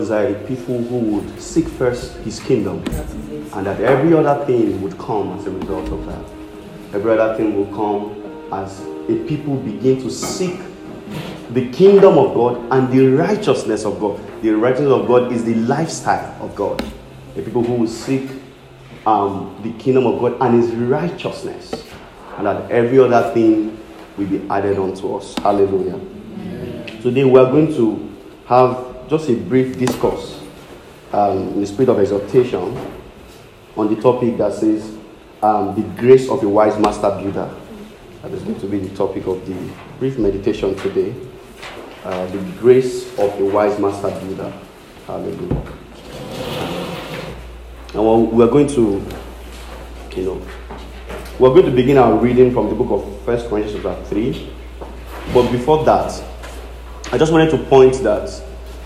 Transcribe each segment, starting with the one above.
are people who would seek first his kingdom, and that every other thing would come as a result of that. Every other thing will come as a people begin to seek the kingdom of God and the righteousness of God. The righteousness of God is the lifestyle of God. The people who will seek the kingdom of God and his righteousness, and that every other thing will be added unto us. Hallelujah. Amen. Today we are going to have just a brief discourse in the spirit of exhortation on the topic that says the grace of a wise master builder. That is going to be the topic of the brief meditation today. The grace of a wise master builder. Hallelujah. And we're going to begin our reading from the book of 1 Corinthians chapter 3. But before that, I just wanted to point that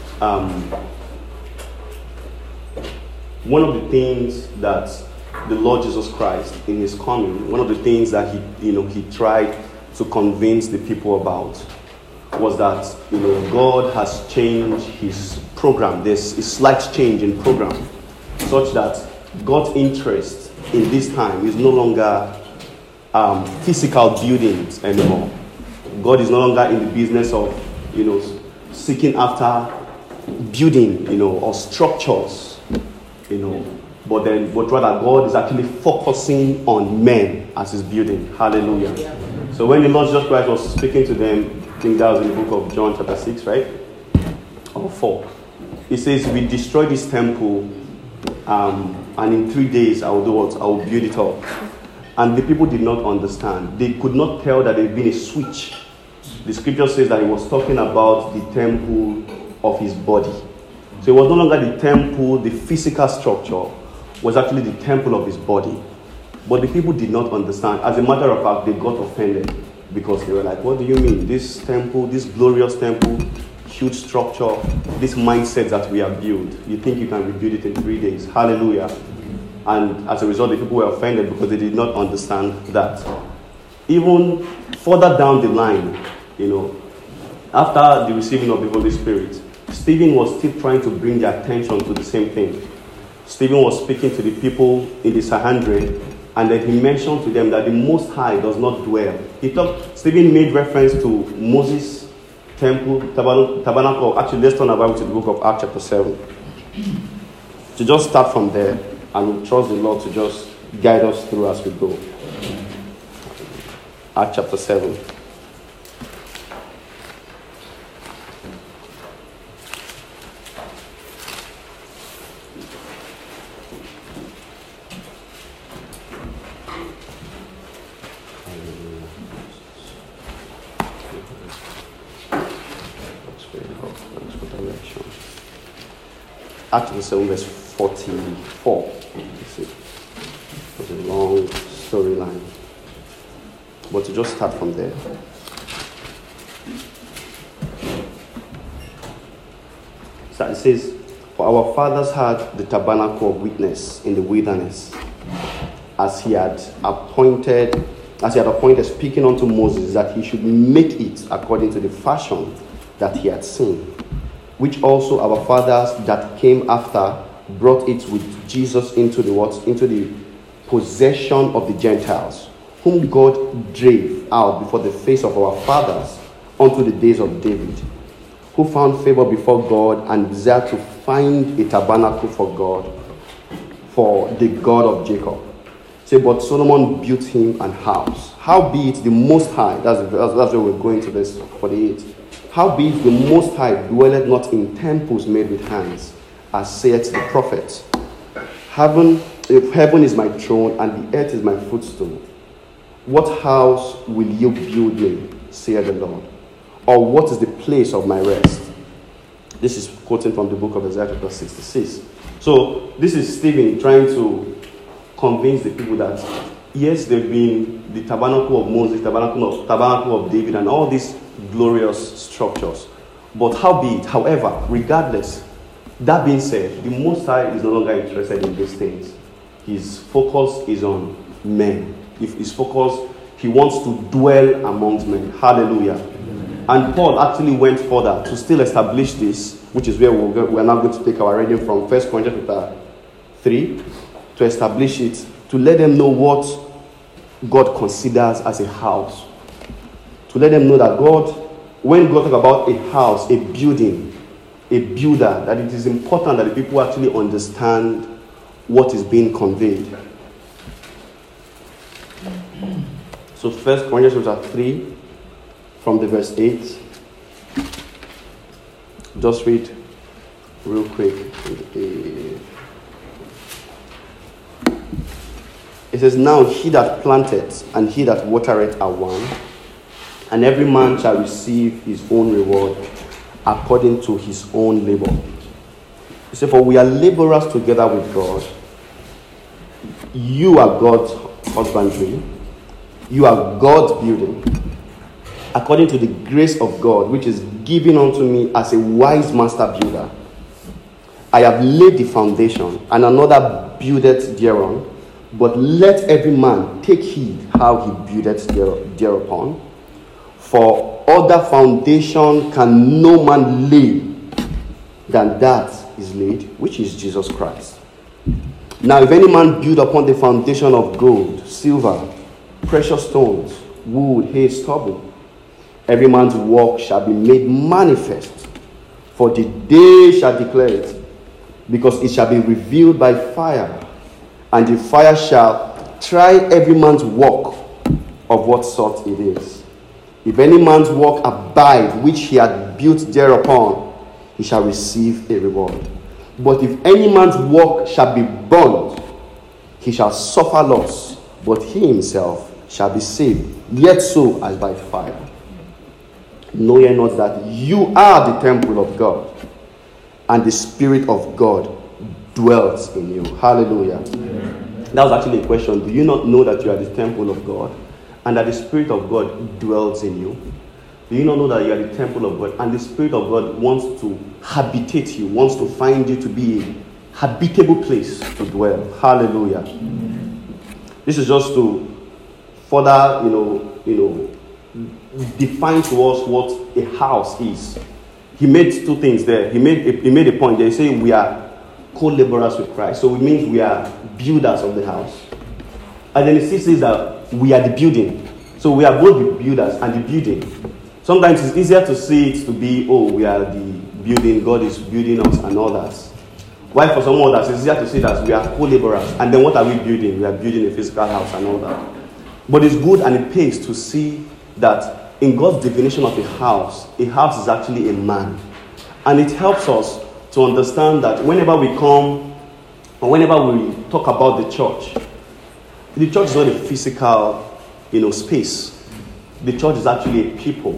one of the things that the Lord Jesus Christ in his coming, one of the things that he tried to convince the people about was that God has changed his program. There's a slight change in program, such that God's interest in this time is no longer physical buildings anymore. God is no longer in the business of seeking after building or structures, but rather God is actually focusing on men as his building. Hallelujah. Yeah. So when the Lord Jesus Christ was speaking to them, I think that was in the book of John chapter 6, right? Or 4. He says, we destroy this temple, and in 3 days I will do what? I will build it up. And the people did not understand. They could not tell that there had been a switch. The scripture says that he was talking about the temple of his body. So it was no longer the temple, the physical structure, was actually the temple of his body. But the people did not understand. As a matter of fact, they got offended because they were like, what do you mean? This temple, this glorious temple, huge structure, this mindset that we have built, you think you can rebuild it in 3 days? Hallelujah. And as a result, the people were offended because they did not understand that. Even further down the line, after the receiving of the Holy Spirit, Stephen was still trying to bring their attention to the same thing. Stephen was speaking to the people in the Sanhedrin, and then he mentioned to them that the Most High does not dwell. Stephen made reference to Moses' temple, tabernacle. Actually, let's turn our Bible to the book of Acts chapter 7. To just start from there, and we'll trust the Lord to just guide us through as we go. Acts chapter 7. Acts 7 verse 44. It's a long storyline. But to just start from there. So it says, for our fathers had the tabernacle of witness in the wilderness, as he had appointed, speaking unto Moses, that he should make it according to the fashion that he had seen, which also our fathers that came after brought it with Jesus into the possession of the Gentiles, whom God drave out before the face of our fathers unto the days of David, who found favor before God and desired to find a tabernacle for God, for the God of Jacob. Say, but Solomon built him an house. Howbeit the Most High, that's where we're going to this 48. Howbeit the Most High dwelleth not in temples made with hands, as saith the prophet. Heaven is my throne, and the earth is my footstool. What house will you build me, saith the Lord? Or what is the place of my rest? This is quoting from the book of Isaiah chapter 66. So this is Stephen trying to convince the people that yes, there have been the tabernacle of Moses, tabernacle of David, and all these glorious structures. But however, regardless, that being said, the Most High is no longer interested in these things. His focus is on men. If his focus, he wants to dwell amongst men. Hallelujah. And Paul actually went further to still establish this, which is where we're now going to take our reading from 1 Corinthians chapter 3, to establish it, to let them know what God considers as a house. To let them know that God, when God talks about a house, a building, a builder, that it is important that the people actually understand what is being conveyed. So 1 Corinthians chapter 3, from the verse 8. Just read real quick. It says, now he that planteth and he that watereth are one, and every man shall receive his own reward according to his own labor. He said, for we are laborers together with God. You are God's husbandry. You are God's building. According to the grace of God, which is given unto me as a wise master builder. I have laid the foundation, and another buildeth thereon. But let every man take heed how he buildeth thereupon. For other foundation can no man lay than that is laid, which is Jesus Christ. Now if any man build upon the foundation of gold, silver, precious stones, wood, hay, stubble, every man's work shall be made manifest, for the day shall declare it, because it shall be revealed by fire, and the fire shall try every man's work of what sort it is. If any man's work abide, which he had built thereupon, he shall receive a reward. But if any man's work shall be burned, he shall suffer loss, but he himself shall be saved, yet so as by fire. Know ye not that you are the temple of God, and the Spirit of God dwells in you? Hallelujah. Amen. That was actually a question. Do you not know that you are the temple of God, and that the Spirit of God dwells in you? Do you not know that you are the temple of God, and the Spirit of God wants to habitate you, wants to find you to be a habitable place to dwell? Hallelujah. Amen. This is just to further, define to us what a house is. He made two things there. He made a point. They say we are co-laborers with Christ. So it means we are builders of the house. And then it still says that we are the building. So we are both the builders and the building. Sometimes it's easier to see it to be, we are the building, God is building us and all that. While for some others, it's easier to see that we are co-laborers. And then what are we building? We are building a physical house and all that. But it's good and it pays to see that in God's definition of a house is actually a man. And it helps us to understand that whenever we come, or whenever we talk about the church is not a physical, space. The church is actually a people.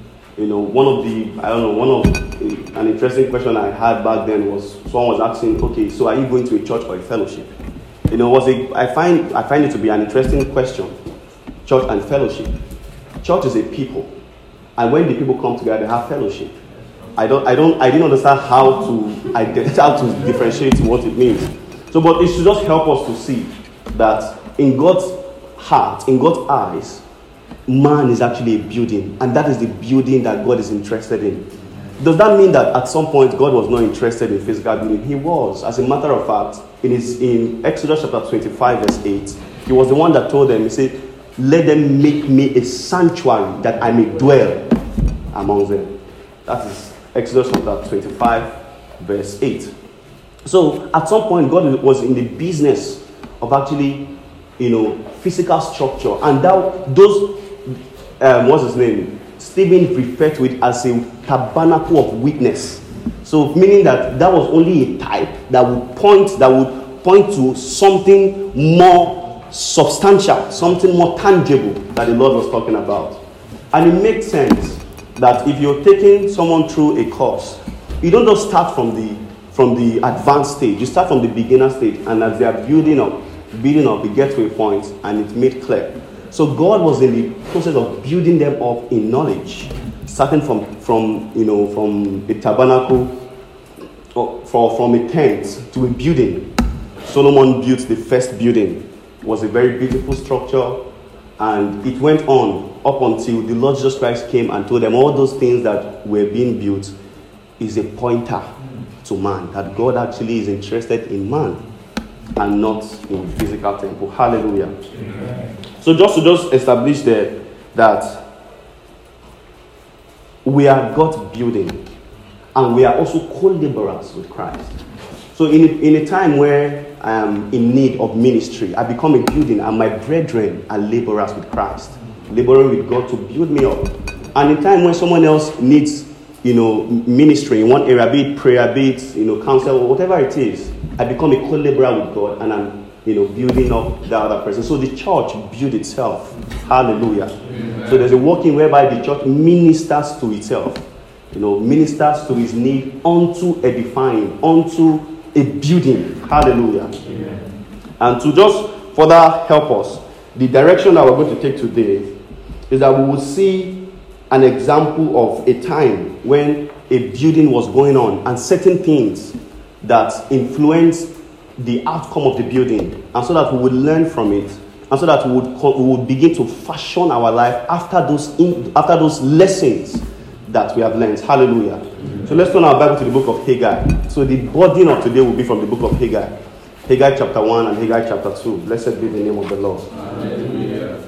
An interesting question I had back then was, someone was asking, okay, so are you going to a church or a fellowship? I find it to be an interesting question. Church and fellowship. Church is a people, and when the people come together, they have fellowship. I didn't understand how to differentiate what it means. So, but it should just help us to see that in God's heart, in God's eyes, man is actually a building, and that is the building that God is interested in. Does that mean that at some point God was not interested in physical building? He was. As a matter of fact, in Exodus chapter 25, verse 8, he was the one that told them, he said, let them make me a sanctuary that I may dwell among them. That is Exodus chapter 25, verse 8. So at some point, God was in the business of actually, physical structure. And those, what's his name? Stephen referred to it as a tabernacle of witness. So meaning that was only a type that would point to something more substantial, something more tangible that the Lord was talking about. And it makes sense that if you're taking someone through a course, you don't just start from the advanced stage. You start from the beginner stage, and as they are building up, you get to a point and it's made clear. So God was in the process of building them up in knowledge, starting from a tabernacle, or from a tent to a building. Solomon built the first building. It was a very beautiful structure, And it went on up until the Lord Jesus Christ came and told them all those things that were being built is a pointer to man, that God actually is interested in man and not in physical temple. Hallelujah. Amen. So just to establish that we are God's building and we are also co-laborers with Christ. So in a time where I am in need of ministry, I become a building and my brethren are laborers with Christ, laboring with God to build me up. And in time when someone else needs, ministry in one area, be it prayer, be it, counsel, or whatever it is, I become a co-laborer with God and I'm, building up the other person. So the church builds itself. Hallelujah. Amen. So there's a working whereby the church ministers to itself, ministers to his need unto edifying, unto a building. Hallelujah. Amen. And to just further help us, the direction that we're going to take today is that we will see an example of a time when a building was going on and certain things that influenced the outcome of the building, and so that we would learn from it, and so that we would begin to fashion our life after those lessons that we have learned. Hallelujah. Mm-hmm. So let's turn our Bible to the book of Haggai. So the burden of today will be from the book of Haggai. Haggai chapter 1 and Haggai chapter 2. Blessed be the name of the Lord. Hallelujah.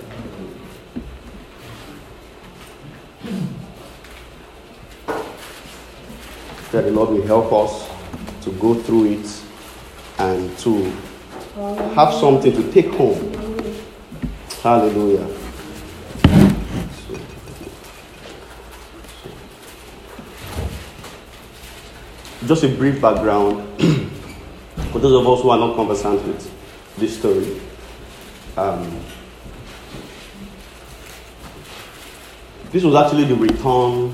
That the Lord will help us to go through it and to have something to take home. Hallelujah. Just a brief background for those of us who are not conversant with this story. This was actually the return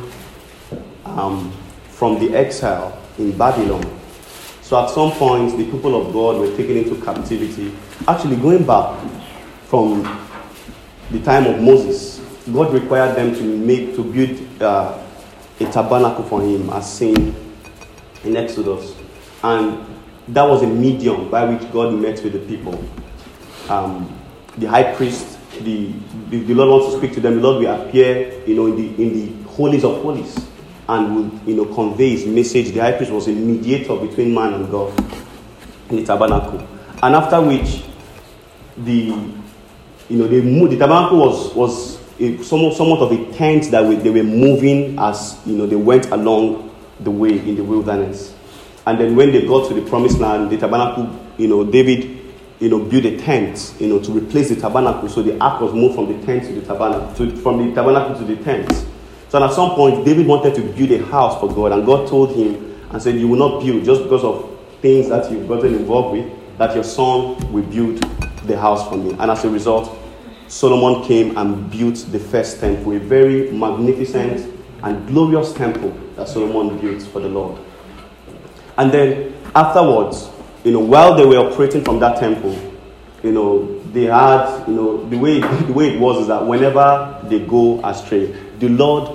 from the exile in Babylon. So at some point, the people of God were taken into captivity. Actually, going back from the time of Moses, God required them to build a tabernacle for him, as seen in Exodus. And that was a medium by which God met with the people. The high priest, the Lord wants to speak to them. The Lord will appear, in the holies of holies, and would, convey his message. The high priest was a mediator between man and God in the tabernacle. And after which, they moved. The tabernacle was somewhat of a tent that they were moving as, they went along the way in the wilderness. And then when they got to the promised land, the tabernacle, David, built a tent, to replace the tabernacle. So the ark was moved from the tent to the tabernacle, from the tabernacle to the tent. So at some point, David wanted to build a house for God, and God told him and said, you will not build just because of things that you've gotten involved with, that your son will build the house for me. And as a result, Solomon came and built the first temple, a very magnificent and glorious temple that Solomon built for the Lord. And then afterwards, while they were operating from that temple, they had, the way it was is that whenever they go astray, the Lord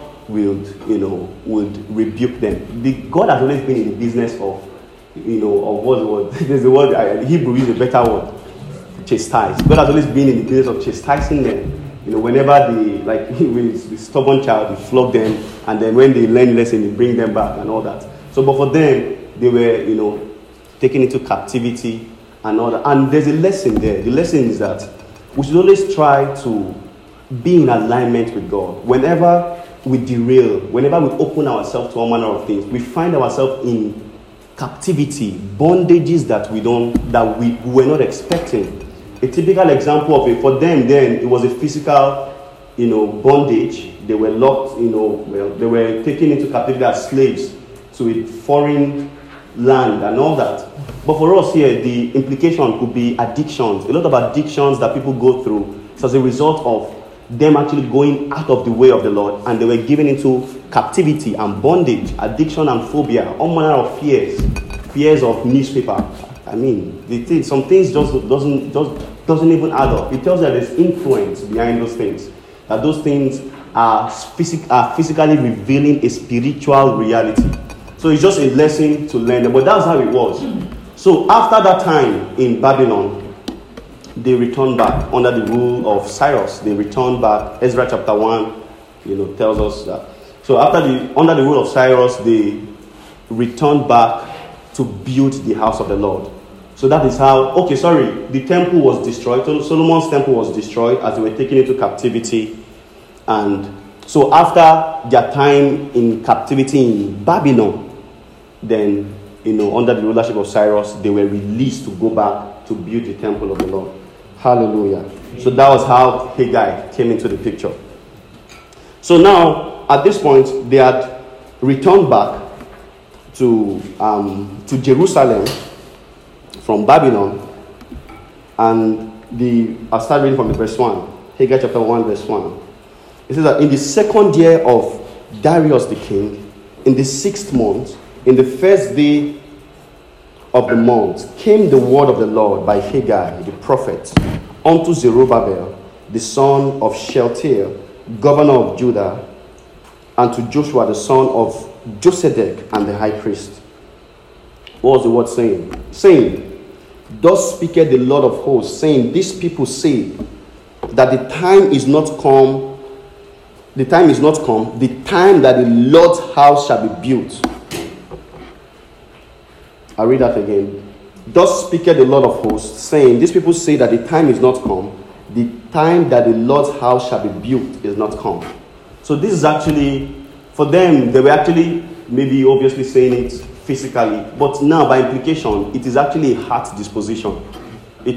would rebuke them. God has always been in the business of, of what word? There's a word, Hebrew is a better word, chastise. God has always been in the business of chastising them. Whenever they, like with a stubborn child, he flog them, and then when they learn lesson, he bring them back and all that. So, but for them, they were, taken into captivity and all that. And there's a lesson there. The lesson is that we should always try to be in alignment with God. Whenever we derail, whenever we open ourselves to all manner of things, we find ourselves in captivity, bondages that we were not expecting. A typical example of it for them then, it was a physical, bondage. They were locked, they were taken into captivity as slaves to a foreign land and all that. But for us here, the implication could be addictions. A lot of addictions that people go through as a result of them actually going out of the way of the Lord, and they were given into captivity and bondage, addiction and phobia, all manner of fears of newspaper. I mean, some things just doesn't even add up. It tells you that there's influence behind those things, that those things are physically revealing a spiritual reality. So it's just a lesson to learn, but that's how it was. So after that time in Babylon, they returned back under the rule of Cyrus. They returned back. Ezra chapter 1, tells us that. So under the rule of Cyrus, they returned back to build the house of the Lord. So that is how, the temple was destroyed. Solomon's temple was destroyed as they were taken into captivity. And so after their time in captivity in Babylon, then, under the rulership of Cyrus, they were released to go back to build the temple of the Lord. Hallelujah. So that was how Haggai came into the picture. So now, at this point, they had returned back to Jerusalem from Babylon. And I'll start reading from the verse 1. Haggai chapter 1, verse 1. It says that in the second year of Darius the king, in the 6th month, in the first day of the month, came the word of the Lord by Haggai the prophet unto Zerubbabel, the son of Shealtiel, governor of Judah, and to Joshua the son of Josedek and the high priest. What was the word saying? Saying, thus speaketh the Lord of hosts, saying, these people say that the time is not come, the time that the Lord's house shall be built. I'll read that again. Thus speaketh the Lord of hosts, saying, these people say that the time is not come, the time that the Lord's house shall be built is not come. So this is actually, for them, they were actually maybe obviously saying it physically, but now by implication, it is actually a heart disposition. It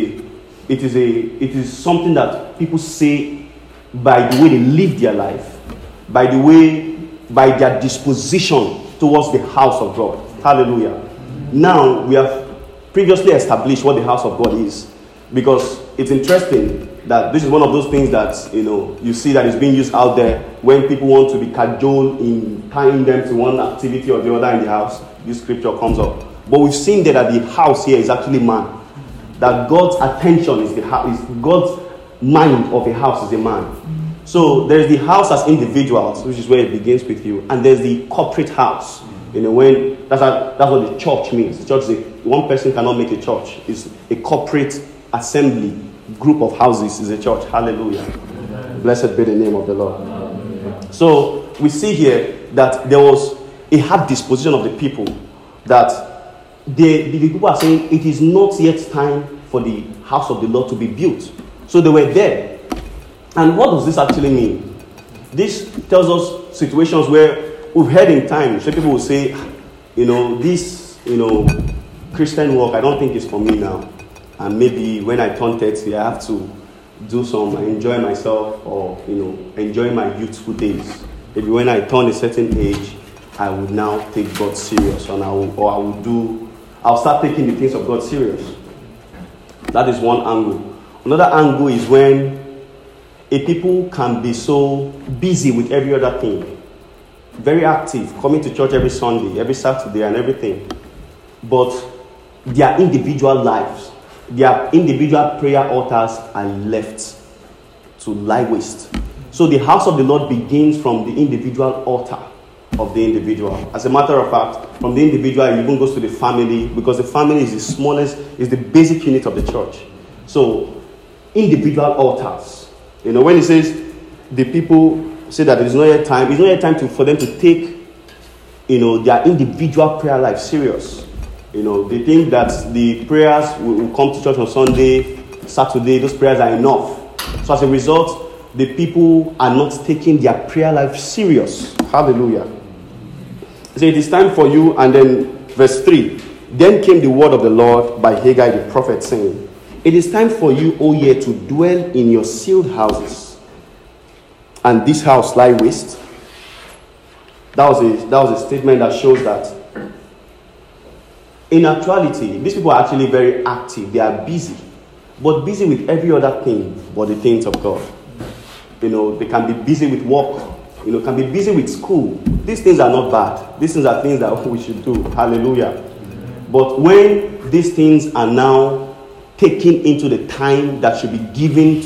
is something that people say by the way they live their life, by their disposition towards the house of God. Hallelujah. Now we have previously established what the house of God is, because it's interesting that this is one of those things that you see that is being used out there when people want to be cajoled in tying them to one activity or the other in the house. This scripture comes up, but we've seen there that the house here is actually man. That God's attention is God's mind of a house is a man. So there's the house as individuals, which is where it begins with you, and there's the corporate house. When that's what the church means. The church is one person cannot make a church. It's a corporate assembly, group of houses is a church. Hallelujah. Amen. Blessed be the name of the Lord. Amen. So we see here that there was a hard disposition of the people, that the people are saying it is not yet time for the house of the Lord to be built. So they were there. And what does this actually mean? This tells us situations where we've heard in time, so people will say, this, Christian work, I don't think it's for me now. And maybe when I turn 30, I have to do some, enjoy myself, or, enjoy my youthful days. Maybe when I turn a certain age, I would now take God serious, and I'll start taking the things of God serious. That is one angle. Another angle is when a people can be so busy with every other thing, very active, coming to church every Sunday, every Saturday and everything, but their individual lives, their individual prayer altars are left to lie waste. So the house of the Lord begins from the individual altar of the individual. As a matter of fact, from the individual, it even goes to the family, because the family is the smallest, is the basic unit of the church. So individual altars. When it says the people say that it's not yet time, it's not yet time for them to take, their individual prayer life serious. They think that the prayers will come to church on Sunday, Saturday, those prayers are enough. So as a result, the people are not taking their prayer life serious. Hallelujah. So it is time for you, and then verse 3. Then came the word of the Lord by Haggai the prophet, saying, it is time for you, O ye, to dwell in your sealed houses, and this house lie waste. That was a statement that shows that in actuality, these people are actually very active. They are busy, but busy with every other thing but the things of God. They can be busy with work, can be busy with school. These things are not bad. These things are things that we should do. Hallelujah. But when these things are now taken into the time that should be given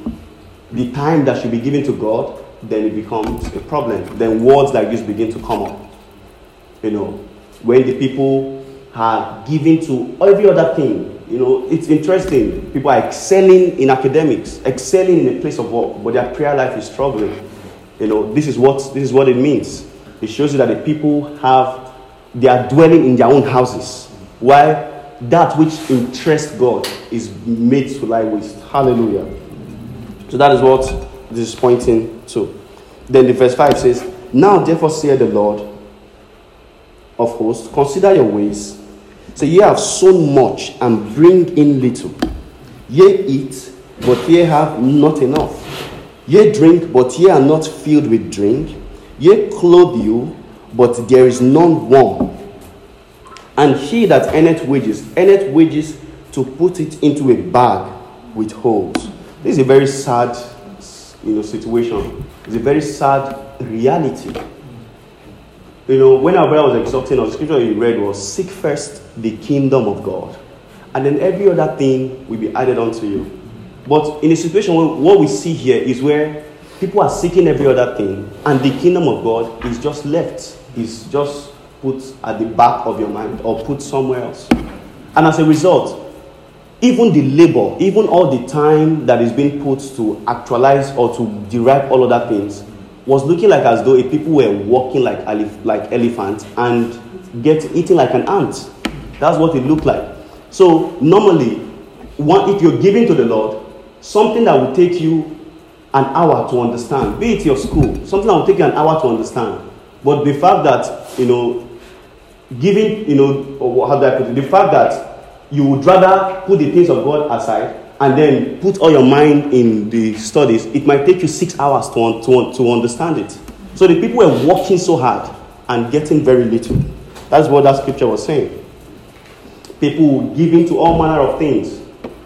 to God, then it becomes a problem. Then words like this begin to come up. When the people are given to every other thing it's interesting. People are excelling in academics, excelling in a place of work, but their prayer life is struggling. This is what it means. It shows you that the people they are dwelling in their own houses, while that which interests God is made to lie waste. Hallelujah. So that is what this is pointing to. Then the verse 5 says, now therefore saith the Lord of hosts, consider your ways. So ye have sown much and bring in little. Ye eat, but ye have not enough. Ye drink, but ye are not filled with drink. Ye clothe you, but there is none warm. And he that earneth wages to put it into a bag with holes. This is a very sad, situation. It's a very sad reality. When our brother was exhorting us, the scripture he read was, seek first the kingdom of God, and then every other thing will be added unto you. But in a situation where what we see here is where people are seeking every other thing, and the kingdom of God is just left, is just put at the back of your mind or put somewhere else. And as a result, even the labor, even all the time that is being put to actualize or to derive all other things, was looking like as though people were walking like elephants and eating like an ant. That's what it looked like. So normally, if you're giving to the Lord, something that will take you an hour to understand, be it your school, something that will take you an hour to understand. But the fact that, giving, or how do I put it, the fact that you would rather put the things of God aside and then put all your mind in the studies, it might take you 6 hours to understand it. So the people were working so hard and getting very little. That's what that scripture was saying. People giving to all manner of things,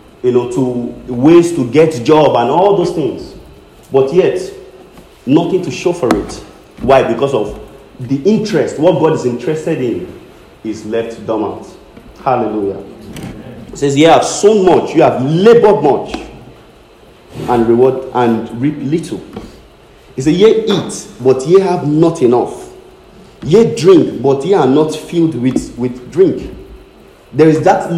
to ways to get job and all those things. But yet, nothing to show for it. Why? Because of the interest, what God is interested in, is left dormant. Hallelujah. It says, ye have sown much, you have labored much, and reward and reap little. He said, ye eat, but ye have not enough. Ye drink, but ye are not filled with drink. There's that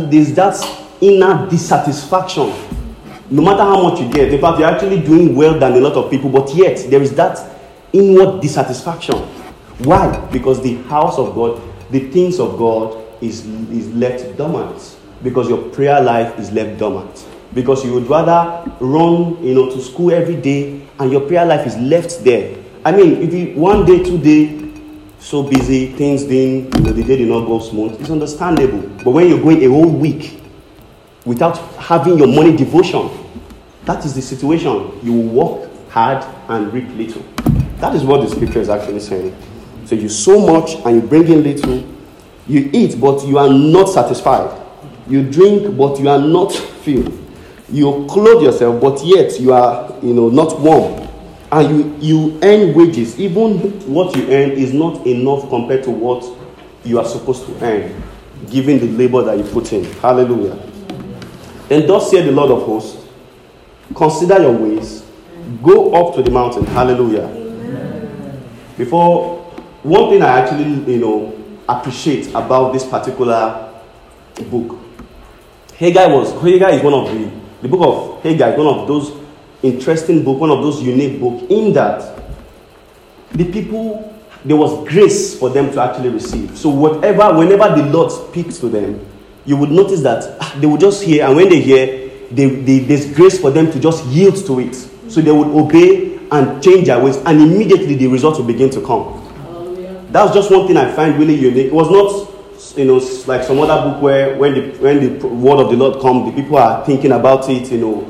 inner dissatisfaction. No matter how much you get, in fact, you're actually doing well than a lot of people, but yet there is that inward dissatisfaction. Why? Because the house of God, the things of God is left dormant. Because your prayer life is left dormant. Because you would rather run, to school every day, and your prayer life is left there. I mean, if you 1 day, 2 day, so busy, things didn't, the day did not go smooth, it's understandable. But when you're going a whole week without having your morning devotion, that is the situation. You will work hard and reap little. That is what the scripture is actually saying. So you sow much and you bring in little. You eat, but you are not satisfied. You drink, but you are not filled. You clothe yourself, but yet you are, not warm. And you earn wages. Even what you earn is not enough compared to what you are supposed to earn, given the labor that you put in. Hallelujah. Then thus saith the Lord of hosts, consider your ways, go up to the mountain. Hallelujah. Amen. Before, one thing I actually, appreciate about this particular book, Haggai is one of the book of Haggai is one of those interesting books, one of those unique books, in that the people, there was grace for them to actually receive. So whenever the Lord speaks to them, you would notice that they would just hear, and when they hear, there's grace for them to just yield to it. So they would obey and change their ways, and immediately the results will begin to come. That's just one thing I find really unique. It was not, like some other book where when the word of the Lord comes, the people are thinking about it,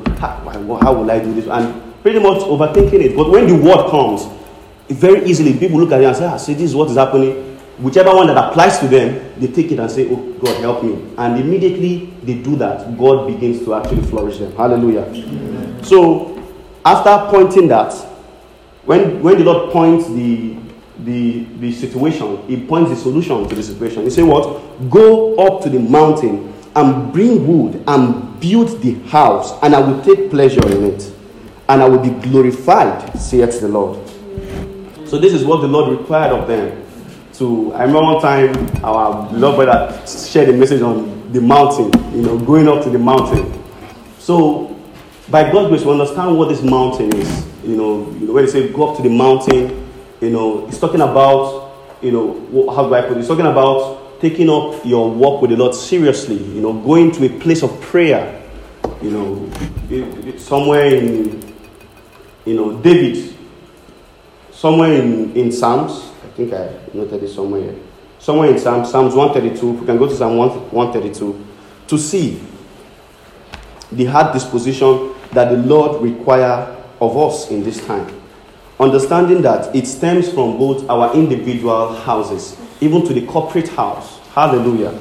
how will I do this? And pretty much overthinking it. But when the word comes, very easily people look at it and say, see, this is what is happening. Whichever one that applies to them, they take it and say, oh, God, help me. And immediately they do that, God begins to actually flourish them. Hallelujah. Amen. So, after pointing that, when the Lord points the situation, he points the solution to the situation. He said what? Go up to the mountain and bring wood and build the house, and I will take pleasure in it, and I will be glorified, saith the Lord. So this is what the Lord required of them, I remember one time our beloved brother shared a message on the mountain, going up to the mountain. So by God's grace, we understand what this mountain is. When they say go up to the mountain, it's talking about, how do I put it? It's talking about taking up your walk with the Lord seriously, going to a place of prayer, somewhere in, David, somewhere in Psalms. I think I noted it somewhere here. Somewhere in Psalms 132. We can go to Psalm 132 to see the hard disposition that the Lord requires of us in this time. Understanding that it stems from both our individual houses, even to the corporate house. Hallelujah.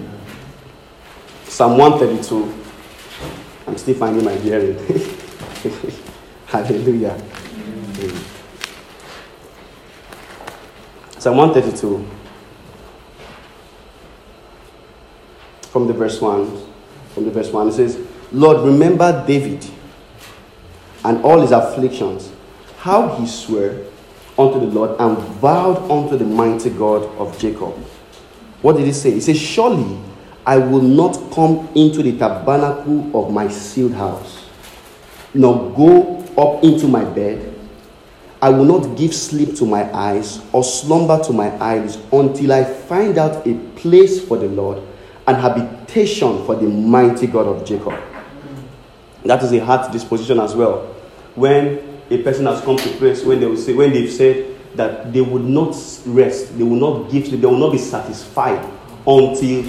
Psalm 132. I'm still finding my bearing. Hallelujah. Psalm 132. From the verse 1. It says, Lord, remember David and all his afflictions, how he swore unto the Lord and vowed unto the mighty God of Jacob. What did he say? He says, surely I will not come into the tabernacle of my sealed house, nor go up into my bed. I will not give sleep to my eyes or slumber to my eyes until I find out a place for the Lord and habitation for the mighty God of Jacob. That is a heart disposition as well. When a person has come to a place when they've said that they would not rest, they will not give sleep, they will not be satisfied until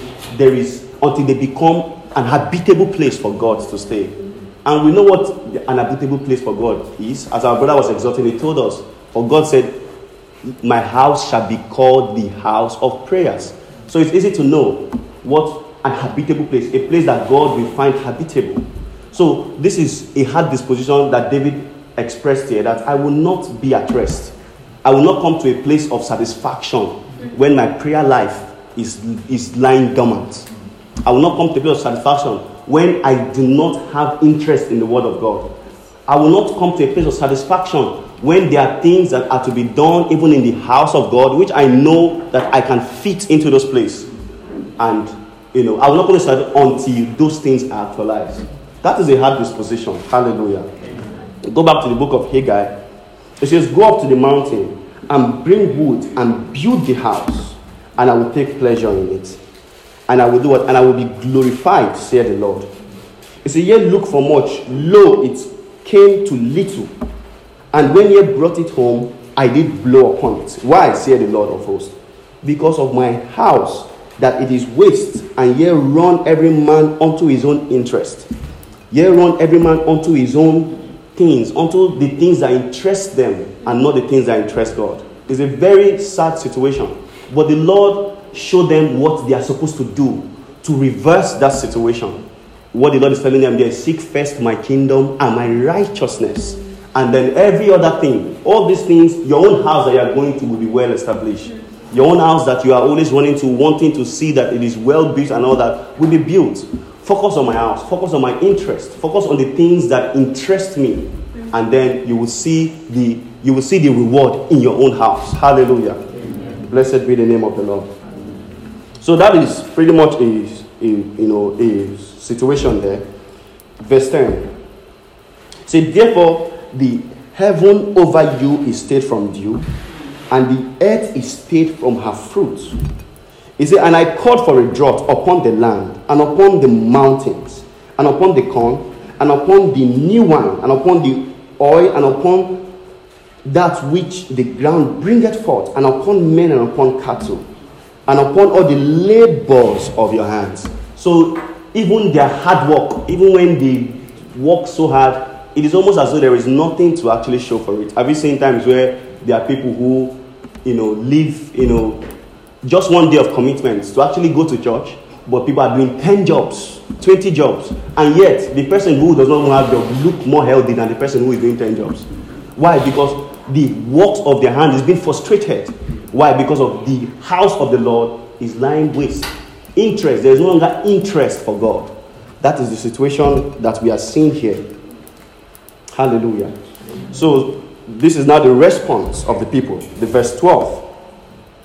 they become an habitable place for God to stay. And we know what an habitable place for God is. As our brother was exhorting, he told us, for God said, my house shall be called the house of prayers. So it's easy to know what an habitable place, a place that God will find habitable. So this is a hard disposition that David expressed here, that I will not be at rest. I will not come to a place of satisfaction when my prayer life is lying dormant. I will not come to a place of satisfaction when I do not have interest in the word of God. I will not come to a place of satisfaction when there are things that are to be done even in the house of God, which I know that I can fit into those places. And, I will not come to satisfaction until those things are actualized. That is a hard disposition. Hallelujah. Go back to the book of Haggai. It says, go up to the mountain and bring wood and build the house, and I will take pleasure in it. And I will do what? And I will be glorified, saith the Lord. He said, ye look for much, lo, it came to little. And when ye brought it home, I did blow upon it. Why, saith the Lord of hosts? Because of my house, that it is waste, and ye run every man unto his own interest. Ye run every man unto his own things, unto the things that interest them, and not the things that interest God. It's a very sad situation. But the Lord showed them what they are supposed to do to reverse that situation. What the Lord is telling them there, seek first my kingdom and my righteousness, and then every other thing, all these things, your own house that you are going to will be well established. Your own house that you are always running to, wanting to see that it is well built and all that, will be built. Focus on my house, focus on my interest, focus on the things that interest me, and then you will see the reward in your own house. Hallelujah. Amen. Blessed be the name of the Lord. So that is pretty much a situation there. Verse 10. See, therefore, the heaven over you is stayed from dew, and the earth is stayed from her fruit. He said, and I called for a drought upon the land, and upon the mountains, and upon the corn, and upon the new wine, and upon the oil, and upon that which the ground bringeth forth, and upon men and upon cattle, and upon all the labors of your hands. So even their hard work, even when they work so hard, it is almost as though there is nothing to actually show for it. Have you seen times where there are people who, live, just one day of commitment to actually go to church, but people are doing 10 jobs, 20 jobs, and yet the person who does not have job look more healthy than the person who is doing 10 jobs. Why? Because the works of their hand is being frustrated. Why? Because of the house of the Lord is lying waste. Interest, there is no longer interest for God. That is the situation that we are seeing here. Hallelujah. So this is now the response of the people. The verse 12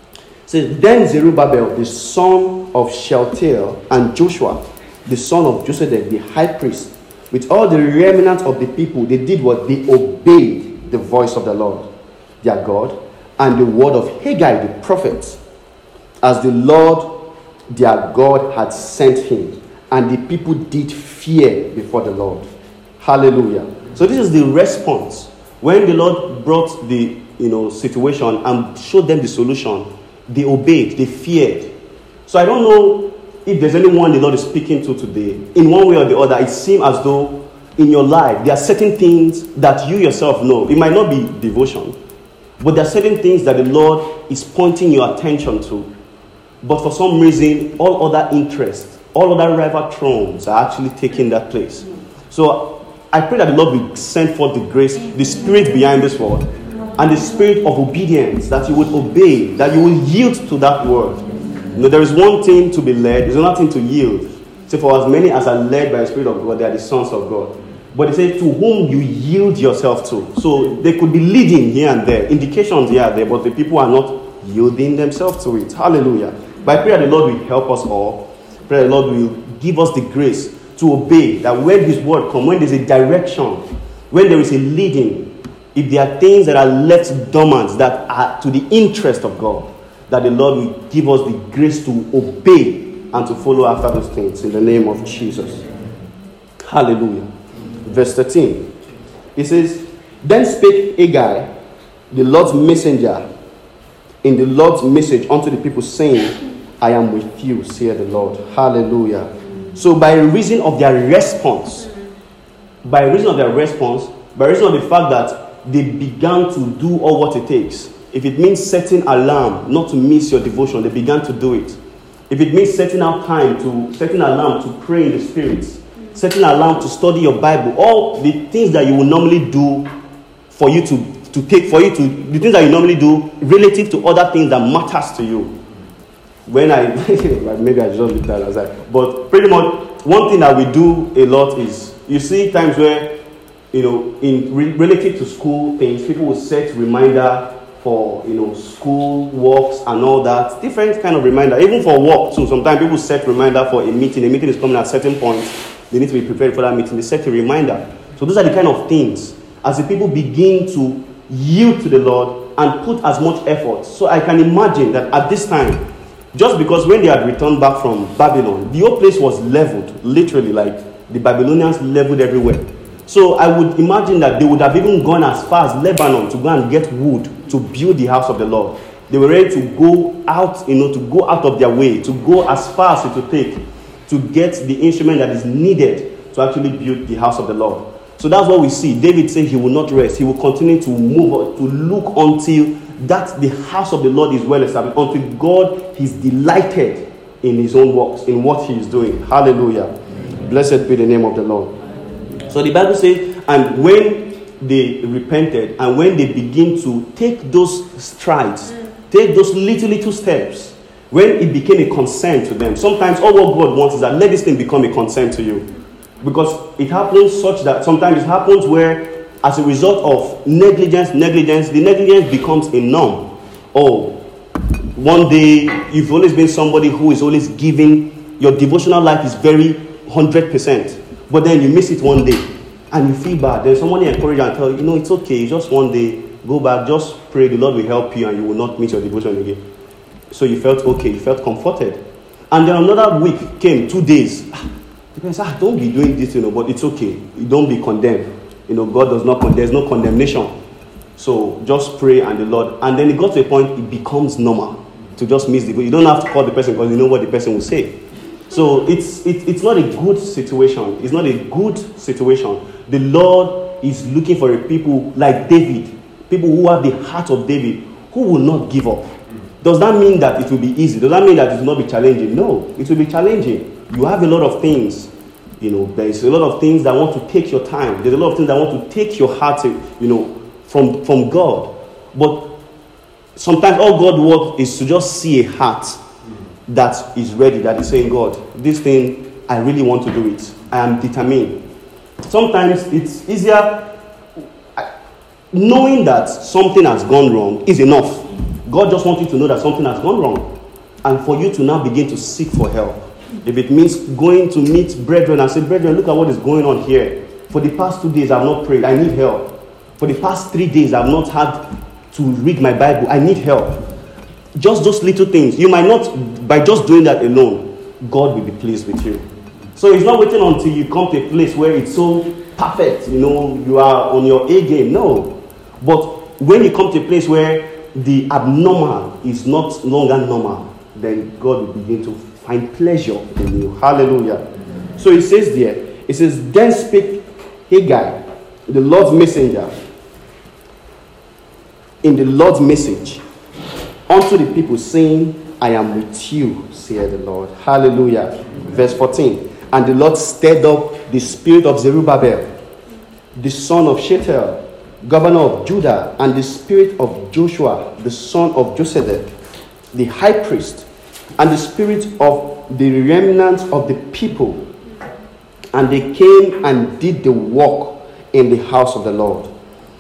It says, then Zerubbabel, the son of Shealtiel, and Joshua, the son of Josedek, the high priest, with all the remnant of the people, they did what? They obeyed the voice of the Lord, their God, and the word of Haggai, the prophet, as the Lord, their God, had sent him. And the people did fear before the Lord. Hallelujah. So this is the response. When the Lord brought the situation and showed them the solution, they obeyed, they feared. So I don't know if there's anyone the Lord is speaking to today. In one way or the other, it seems as though in your life there are certain things that you yourself know. It might not be devotion, but there are certain things that the Lord is pointing your attention to. But for some reason, all other interests, all other rival thrones are actually taking that place. So I pray that the Lord will send forth the grace, the spirit behind this word, and the spirit of obedience, that you would obey, that you will yield to that word. There is one thing to be led, there's another thing to yield. So for as many as are led by the Spirit of God, they are the sons of God. But it says to whom you yield yourself to. So they could be leading here and there, indications here and there, but the people are not yielding themselves to it. Hallelujah. But I pray that the Lord will help us all. Pray that the Lord will give us the grace to obey, that when His word comes, when there's a direction, when there is a leading, if there are things that are left dormant that are to the interest of God, that the Lord will give us the grace to obey and to follow after those things in the name of Jesus. Hallelujah. Verse 13. It says, then spake Haggai, the Lord's messenger, in the Lord's message unto the people, saying, I am with you, saith the Lord. Hallelujah. So by reason of their response, by reason of the fact that they began to do all what it takes. If it means setting alarm not to miss your devotion, they began to do it. If it means setting alarm to pray in the Spirit, setting alarm to study your Bible, all the things that you will normally do for you the things that you normally do relative to other things that matters to you. When maybe I just leave that aside, but pretty much one thing that we do a lot is, you see times where, related to school things, people will set reminder for, school works and all that. Different kind of reminder. Even for work too. Sometimes people set reminder for a meeting. A meeting is coming at a certain point. They need to be prepared for that meeting. They set a reminder. So those are the kind of things. As the people begin to yield to the Lord and put as much effort. So I can imagine that at this time, just because when they had returned back from Babylon, the whole place was leveled. Literally, like the Babylonians leveled everywhere. So I would imagine that they would have even gone as far as Lebanon to go and get wood to build the house of the Lord. They were ready to go out, to go out of their way, to go as far as it would take to get the instrument that is needed to actually build the house of the Lord. So that's what we see. David said he will not rest. He will continue to move on, to look until that the house of the Lord is well established, until God is delighted in His own works, in what He is doing. Hallelujah. Blessed be the name of the Lord. So the Bible says, and when they repented, and when they begin to take those strides, take those little steps, when it became a concern to them. Sometimes all what God wants is that let this thing become a concern to you. Because it happens such that sometimes it happens where, as a result of negligence, the negligence becomes a norm. Oh, one day you've always been somebody who is always giving, your devotional life is very 100%. But then you miss it one day and you feel bad. Then somebody encourage you and tell you, it's okay, just one day, go back, just pray, the Lord will help you and you will not miss your devotion again. So you felt okay, you felt comforted. And then another week came, 2 days. The person said, don't be doing this, but it's okay. You don't be condemned. God does not condemn, there's no condemnation. So just pray and the Lord. And then it got to a point, it becomes normal to just miss the. You don't have to call the person because you know what the person will say. So it's not a good situation. It's not a good situation. The Lord is looking for a people like David, people who have the heart of David, who will not give up. Does that mean that it will be easy? Does that mean that it will not be challenging? No, it will be challenging. You have a lot of things. There's a lot of things that want to take your time. There's a lot of things that want to take your heart, from God. But sometimes all God wants is to just see a heart that is ready, that is saying, God, this thing, I really want to do it. I am determined. Sometimes it's easier, knowing that something has gone wrong is enough. God just wants you to know that something has gone wrong, and for you to now begin to seek for help. If it means going to meet brethren and say, brethren, look at what is going on here. For the past 2 days, I have not prayed. I need help. For the past 3 days, I have not had to read my Bible. I need help. Just those little things. You might not, by just doing that alone, God will be pleased with you. So it's not waiting until you come to a place where it's so perfect, you are on your A game. No. But when you come to a place where the abnormal is not longer normal, then God will begin to find pleasure in you. Hallelujah. So it says there, it says, then spake Haggai, the Lord's messenger, in the Lord's message unto the people, saying, I am with you, saith the Lord. Hallelujah. Verse 14. And the Lord stirred up the spirit of Zerubbabel, the son of Shealtiel, governor of Judah, and the spirit of Joshua, the son of Josedek, the high priest, and the spirit of the remnant of the people. And they came and did the work in the house of the Lord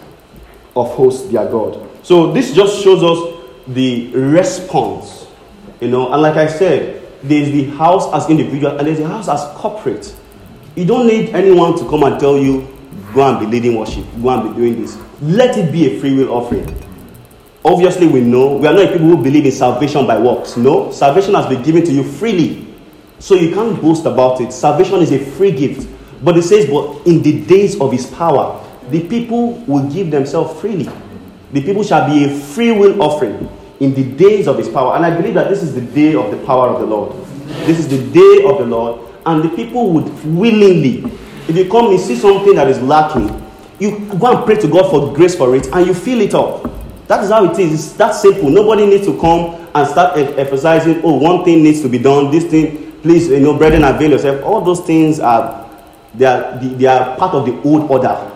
of hosts, their God. So this just shows us the response, and like I said, there's the house as individual and there's the house as corporate. You don't need anyone to come and tell you, go and be leading worship, go and be doing this. Let it be a free will offering. Obviously, we know we are not people who believe in salvation by works. No, salvation has been given to you freely, so you can't boast about it. Salvation is a free gift. But it says, but in the days of his power, the people will give themselves freely. The people shall be a free will offering in the days of his power. And I believe that this is the day of the power of the Lord. This is the day of the Lord. And the people would willingly, if you come and see something that is lacking, you go and pray to God for grace for it, and you fill it up. That is how it is. It's that simple. Nobody needs to come and start emphasizing, one thing needs to be done, this thing, please, brethren, avail yourself. All those things they are part of the old order.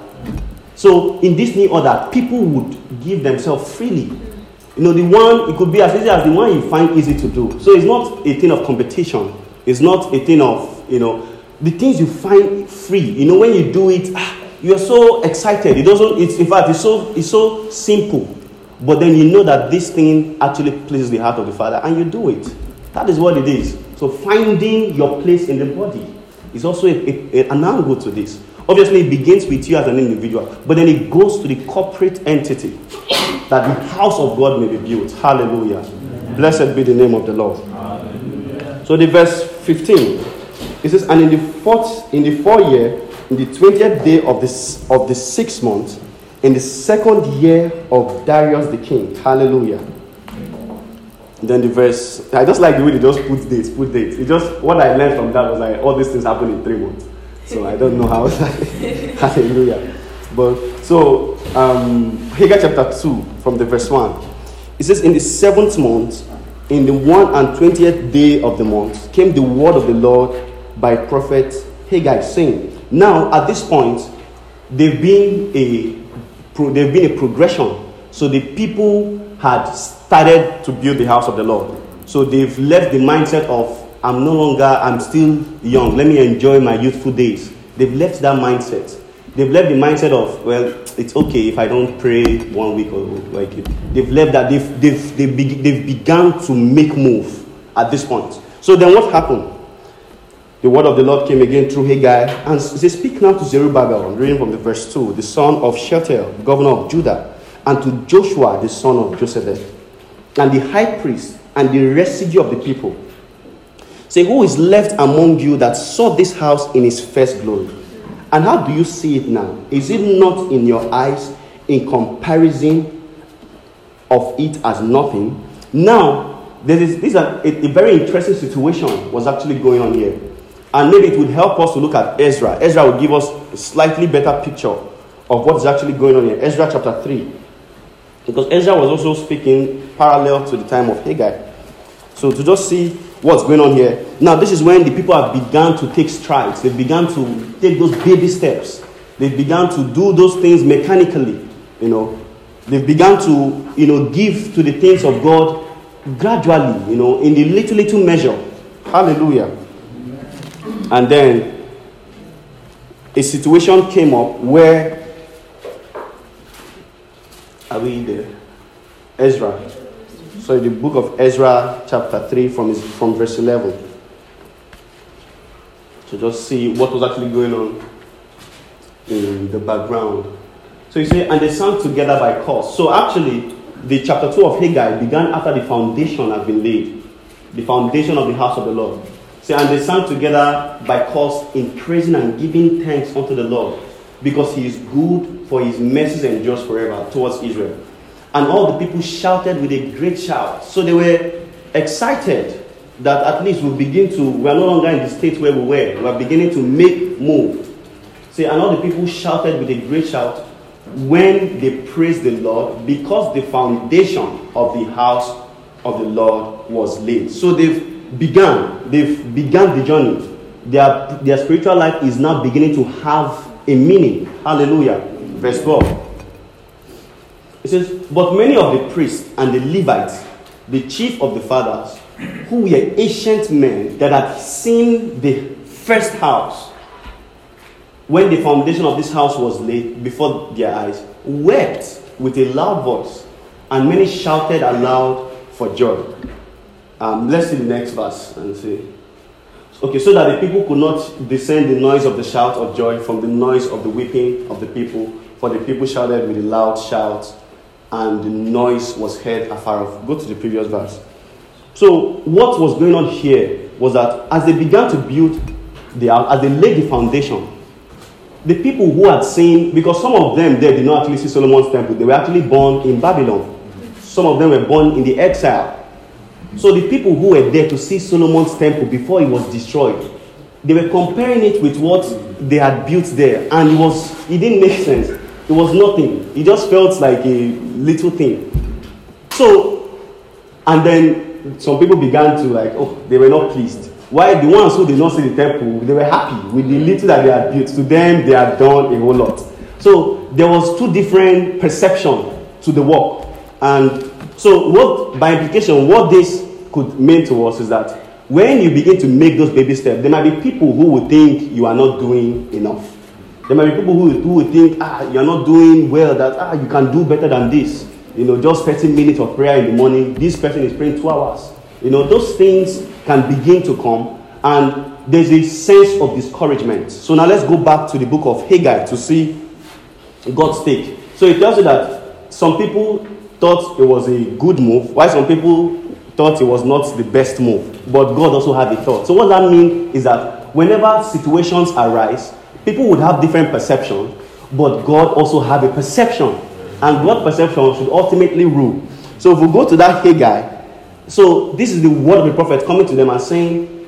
So in this new order, people would give themselves freely. It could be as easy as the one you find easy to do. So it's not a thing of competition. It's not a thing of, the things you find free. When you do it, you're so excited. It's so simple. But then you know that this thing actually pleases the heart of the Father, and you do it. That is what it is. So finding your place in the body is also an angle to this. Obviously, it begins with you as an individual, but then it goes to the corporate entity, that the house of God may be built. Hallelujah. Amen. Blessed be the name of the Lord. Hallelujah. So the verse 15, it says, and in the fourth year, in the 20th day of the 6th month, in the 2nd year of Darius the king. Hallelujah. And then the verse, I just like the way they just put dates. It just, what I learned from that was like, all these things happen in 3 months. So I don't know how. Hallelujah. But so Haggai chapter 2 from the verse 1. It says, in the 7th month, in the 120th day of the month, came the word of the Lord by prophet Haggai, saying, now at this point, they've been a progression. So the people had started to build the house of the Lord. So they've left the mindset of, I'm still young, let me enjoy my youthful days. They've left that mindset. They've left the mindset of, well, it's okay if I don't pray 1 week or like it. They've left that. They've begun to make move at this point. So then what happened? The word of the Lord came again through Haggai, and it says, speak now to Zerubbabel, I'm reading from the verse 2, the son of Shealtiel, governor of Judah, and to Joshua, the son of Josedek, and the high priest, and the residue of the people. Say, who is left among you that saw this house in its first glory? And how do you see it now? Is it not in your eyes in comparison of it as nothing? Now, this is a very interesting situation was actually going on here. And maybe it would help us to look at Ezra. Ezra will give us a slightly better picture of what is actually going on here. Ezra chapter 3. Because Ezra was also speaking parallel to the time of Haggai. So to just see what's going on here. Now, this is when the people have begun to take strides. They began to take those baby steps. They began to do those things mechanically. They began to, give to the things of God gradually, in the little measure. Hallelujah. And then a situation came up where, are we there? Ezra. So the book of Ezra, chapter 3, from verse 11. To just see what was actually going on in the background. So you say, and they sang together by chorus. So actually, the chapter 2 of Haggai began after the foundation had been laid. The foundation of the house of the Lord. So, and they sang together by chorus in praising and giving thanks unto the Lord, because he is good, for his mercies endures forever towards Israel. And all the people shouted with a great shout. So they were excited that at least we are no longer in the state where we were. We are beginning to make move. See, and all the people shouted with a great shout when they praised the Lord, because the foundation of the house of the Lord was laid. So they've begun the journey. Their spiritual life is now beginning to have a meaning. Hallelujah. Verse 12. It says, but many of the priests and the Levites, the chief of the fathers, who were ancient men that had seen the first house, when the foundation of this house was laid before their eyes, wept with a loud voice, and many shouted aloud for joy. Let's see the next verse and see. Okay, so that the people could not discern the noise of the shout of joy from the noise of the weeping of the people, for the people shouted with a loud shout, and the noise was heard afar off. Go to the previous verse. So what was going on here was that as they began to build the house, as they laid the foundation, the people who had seen, because some of them there did not actually see Solomon's temple, they were actually born in Babylon. Some of them were born in the exile. So the people who were there to see Solomon's temple before it was destroyed, they were comparing it with what they had built there, and it didn't make sense. It was nothing. It just felt like a little thing. So, and then some people began to they were not pleased. Why? The ones who did not see the temple, they were happy with the little that they had built. To them, they had done a whole lot. So there was two different perceptions to the work. And so by implication, what this could mean to us is that when you begin to make those baby steps, there might be people who would think you are not doing enough. There might be people who would think, you're not doing well, that you can do better than this. Just 30 minutes of prayer in the morning. This person is praying 2 hours. Those things can begin to come, and there's a sense of discouragement. So now let's go back to the book of Haggai to see God's take. So it tells you that some people thought it was a good move, while some people thought it was not the best move. But God also had a thought. So what that means is that whenever situations arise, people would have different perceptions, but God also have a perception. And God's perception should ultimately rule. So if we go to that Haggai, so this is the word of the prophet coming to them and saying,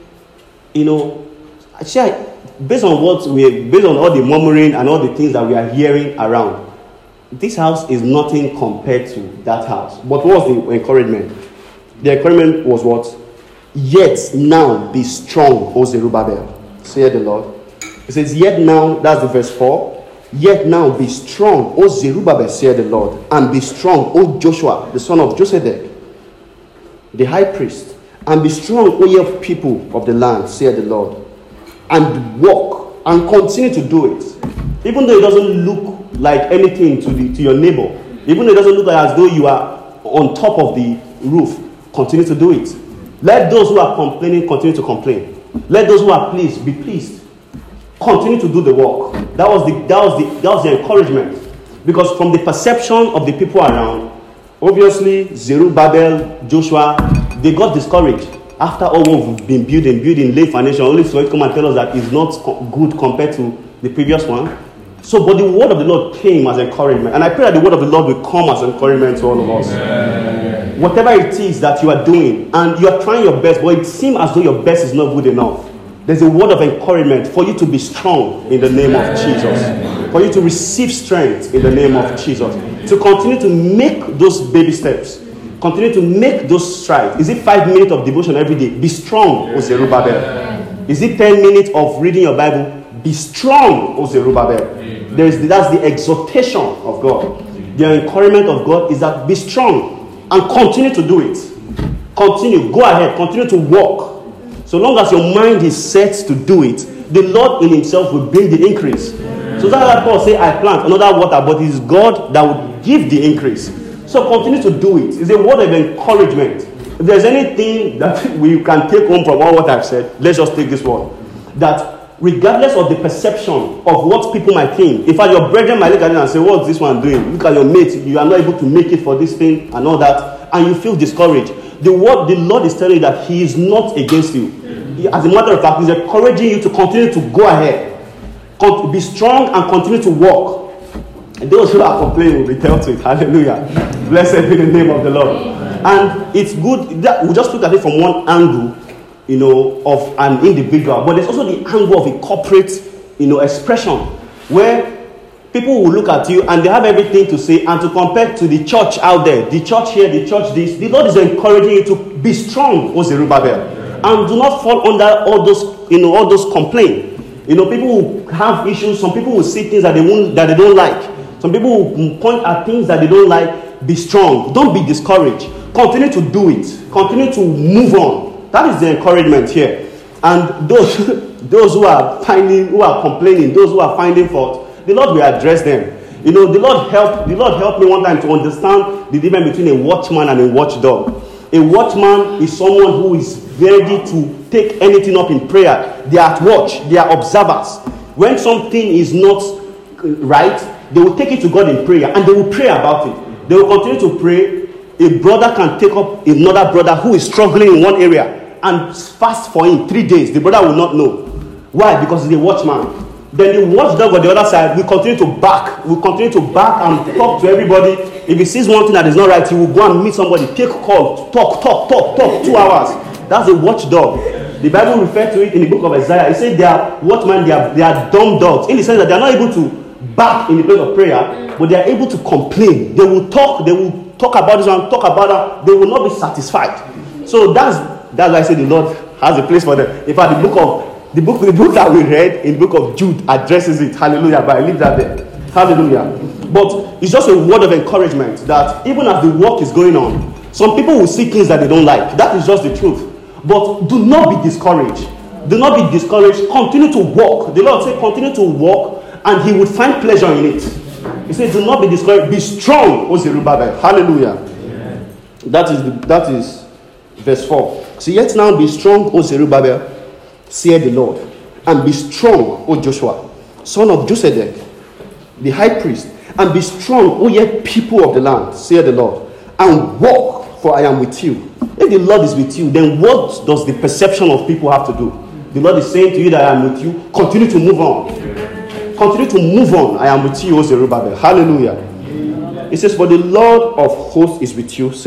based on all the murmuring and all the things that we are hearing around, this house is nothing compared to that house. But what was the encouragement? The encouragement was what? Yet now be strong, O Zerubbabel, saith the Lord. It says, yet now, that's the verse 4. Yet now be strong, O Zerubbabel, saith the Lord, and be strong, O Joshua, the son of Josedek, the high priest, and be strong, O ye people of the land, saith the Lord, and walk and continue to do it, even though it doesn't look like anything to your neighbor, even though it doesn't look like as though you are on top of the roof. Continue to do it. Let those who are complaining continue to complain. Let those who are pleased be pleased. Continue to do the work. That was the encouragement, because from the perception of the people around, obviously Zerubbabel, Joshua, they got discouraged after all what we've been building late foundation, only for it to come and tell us that it's not good compared to the previous one. So, but the word of the Lord came as encouragement, and I pray that the word of the Lord will come as encouragement to all of us. Amen. Whatever it is that you are doing, and you are trying your best, but it seems as though your best is not good enough, there's a word of encouragement for you to be strong in the name of Jesus, for you to receive strength in the name of Jesus, to continue to make those baby steps, continue to make those strides. Is it 5 minutes of devotion every day? Be strong, O Zerubbabel. Is it 10 minutes of reading your Bible? Be strong, O Zerubbabel. That's the exhortation of God. The encouragement of God is that be strong and continue to do it. Continue, go ahead, continue to walk. So long as your mind is set to do it, the Lord in himself will bring the increase. So that's why Paul say, I plant, another water, but it is God that will give the increase. So So continue to do it. It's a word of encouragement. If there's anything that we can take home from all what I've said, let's just take this one. That regardless of the perception of what people might think, in fact, your brethren might look at it and say, what's this one doing? Look at your mate, you are not able to make it for this thing and all that, and you feel discouraged. The word the Lord is telling you that he is not against you. As a matter of fact, he's encouraging you to continue to go ahead. Be strong and continue to walk. And those who are complaining will be dealt with. Hallelujah. Blessed be the name of the Lord. And it's good that we just look at it from one angle, of an individual. But there's also the angle of a corporate, expression where people will look at you and they have everything to say, and to compare to the church out there, the church here, the church this. The Lord is encouraging you to be strong, O Zerubbabel, and do not fall under all those complaints. People will have issues. Some people will see things that they don't like. Some people will point at things that they don't like. Be strong. Don't be discouraged. Continue to do it. Continue to move on. That is the encouragement here. And those who are complaining, those who are finding fault, the Lord will address them. The Lord helped me one time to understand the difference between a watchman and a watchdog. A watchman is someone who is ready to take anything up in prayer. They are at watch. They are observers. When something is not right, they will take it to God in prayer and they will pray about it. They will continue to pray. A brother can take up another brother who is struggling in one area and fast for him 3 days. The brother will not know. Why? Because he's a watchman. Then the watchdog on the other side will continue to bark. Will continue to bark and talk to everybody. If he sees one thing that is not right, he will go and meet somebody, take a call, talk 2 hours. That's a watchdog. The Bible refers to it in the book of Isaiah. It says they are watchmen, they are dumb dogs, in the sense that they are not able to bark in the place of prayer, but they are able to complain. They will talk about this one, talk about that. They will not be satisfied. So that's why I say the Lord has a place for them. In fact, the book that we read in the book of Jude addresses it. Hallelujah. But I leave that there. Hallelujah. But it's just a word of encouragement that even as the work is going on, some people will see things that they don't like. That is just the truth. But do not be discouraged. Do not be discouraged. Continue to walk. The Lord said, continue to walk, and he would find pleasure in it. He said, do not be discouraged. Be strong, O Zerubbabel. Hallelujah. Amen. That is verse 4. So yet now be strong, O Zerubbabel, saith the Lord, and be strong, O Joshua, son of Josedek, the high priest, and be strong, O ye people of the land, saith the Lord, and walk, for I am with you. If the Lord is with you, then what does the perception of people have to do? The Lord is saying to you that I am with you. Continue to move on. Continue to move on. I am with you, O Zerubbabel. Hallelujah. It says, for the Lord of hosts is with you,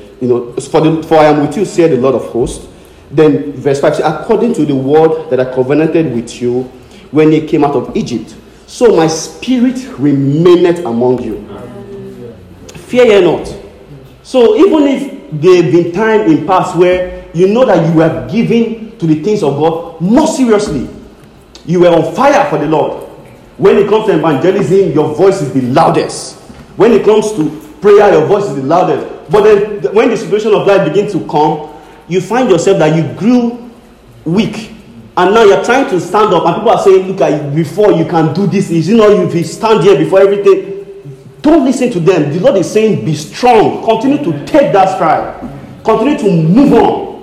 for I am with you, saith the Lord of hosts. Then verse 5 says, according to the word that I covenanted with you when ye came out of Egypt, so my spirit remaineth among you. Fear ye not. So even if there have been time in past where you know that you were giving to the things of God more seriously, you were on fire for the Lord. When it comes to evangelism, your voice is the loudest. When it comes to prayer, your voice is the loudest. But then when the situation of life begins to come, you find yourself that you grew weak. And now you're trying to stand up and people are saying, look at you, before you can do this. Is it not you? If you stand here before everything, don't listen to them. The Lord is saying, be strong. Continue to take that stride. Continue to move on.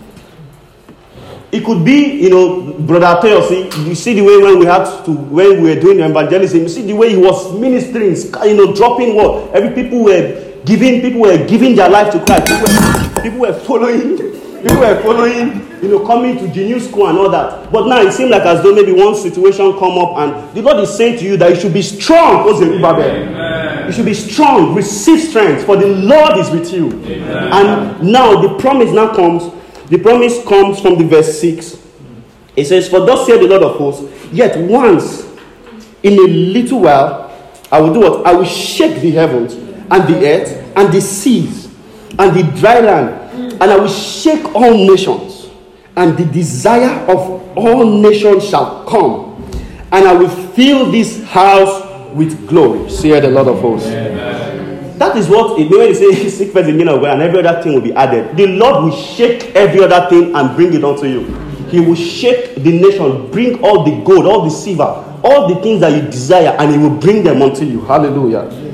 It could be, Brother Teosi, you see the way when we were doing evangelism, you see the way he was ministering, dropping what every people were giving their life to Christ. People were following, coming to the new school and all that. But now it seems like as though maybe one situation come up and the Lord is saying to you that you should be strong, O Zerubbabel. You should be strong, receive strength, for the Lord is with you. Amen. And now the promise comes. The promise comes from the verse 6. It says, for thus saith the Lord of hosts, yet once in a little while I will do what? I will shake the heavens and the earth and the seas and the dry land, and I will shake all nations, and the desire of all nations shall come, and I will fill this house with glory, saith the Lord of hosts. Amen. That is what it means when you say seek first the kingdom of God and every other thing will be added. The Lord will shake every other thing and bring it unto you. He will shake the nation, bring all the gold, all the silver, all the things that you desire, and he will bring them unto you. Hallelujah.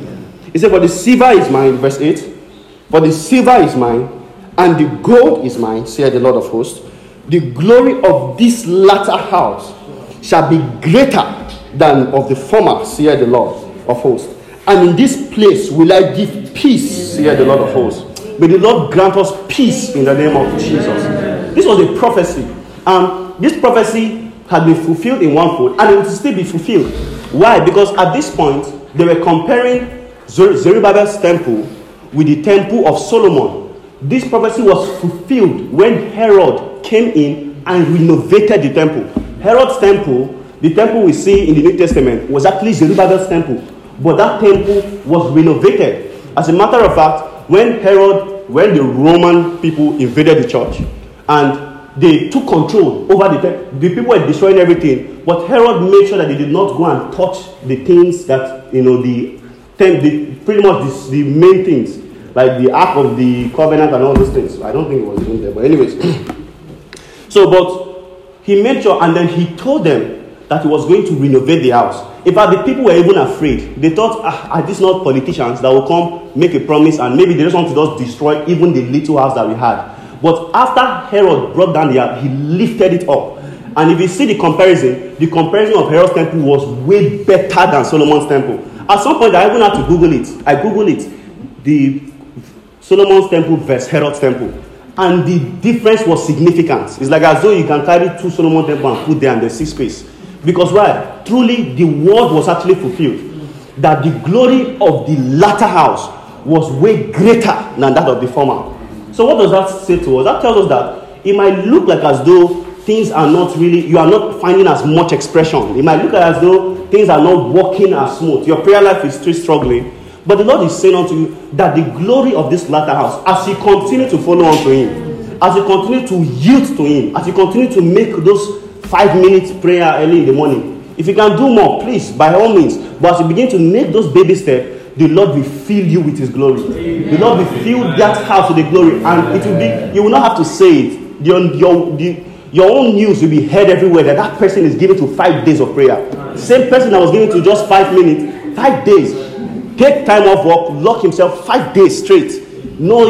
He said, "For the silver is mine," verse 8. "For the silver is mine, and the gold is mine, saith the Lord of hosts. The glory of this latter house shall be greater than of the former, saith the Lord of hosts. And in this place will I give peace, saith the Lord of hosts." May the Lord grant us peace in the name of Jesus. This was a prophecy. This prophecy had been fulfilled in one fold, and it will still be fulfilled. Why? Because at this point, they were comparing Zerubbabel's temple with the temple of Solomon. This prophecy was fulfilled when Herod came in and renovated the temple. Herod's temple, the temple we see in the New Testament, was actually Zerubbabel's temple. But that temple was renovated. As a matter of fact, when the Roman people invaded the church and they took control over the temple, the people were destroying everything. But Herod made sure that they did not go and touch the things that, pretty much the main things, like the Ark of the Covenant and all those things. I don't think it was even there, but anyways. But he made sure, and then he told them that he was going to renovate the house. In fact, the people were even afraid. They thought, are these not politicians that will come make a promise and maybe they just want to just destroy even the little house that we had. But after Herod brought down the house, he lifted it up. And if you see the comparison of Herod's temple was way better than Solomon's temple. At some point, I even had to Google it. I Googled it. The Solomon's temple versus Herod's temple. And the difference was significant. It's like as though you can carry two Solomon temples and put there and there's 6 space. Because why? Truly, the word was actually fulfilled. That the glory of the latter house was way greater than that of the former. So what does that say to us? That tells us that it might look like as though things are not really, you are not finding as much expression. It might look like as though things are not working as smooth. Your prayer life is still struggling. But the Lord is saying unto you that the glory of this latter house, as you continue to follow unto Him, as you continue to yield to Him, as you continue to make those 5 minutes prayer early in the morning, if you can do more, please, by all means. But as you begin to make those baby steps, the Lord will fill you with His glory. Amen. The Lord will fill that house with the glory, and it will be. You will not have to say it. Your own news will be heard everywhere that person is given to 5 days of prayer. Same person that was given to just 5 minutes, 5 days. Take time off work, lock himself 5 days straight. No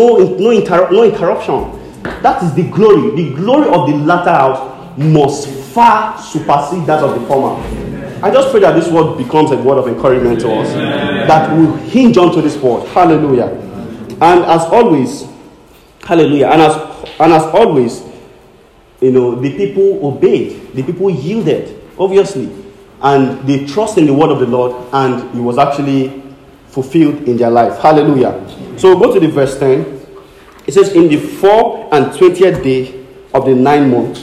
interruption. That is the glory. The glory of the latter house must far supersede that of the former. I just pray that this word becomes a word of encouragement to us, that will hinge onto this word. Hallelujah. And as always, hallelujah. And as always, the people obeyed, the people yielded, obviously, and they trust in the word of the Lord, and it was actually fulfilled in their life. Hallelujah. So we'll go to the verse 10. It says, "In the 4th and 20th day of the 9th month,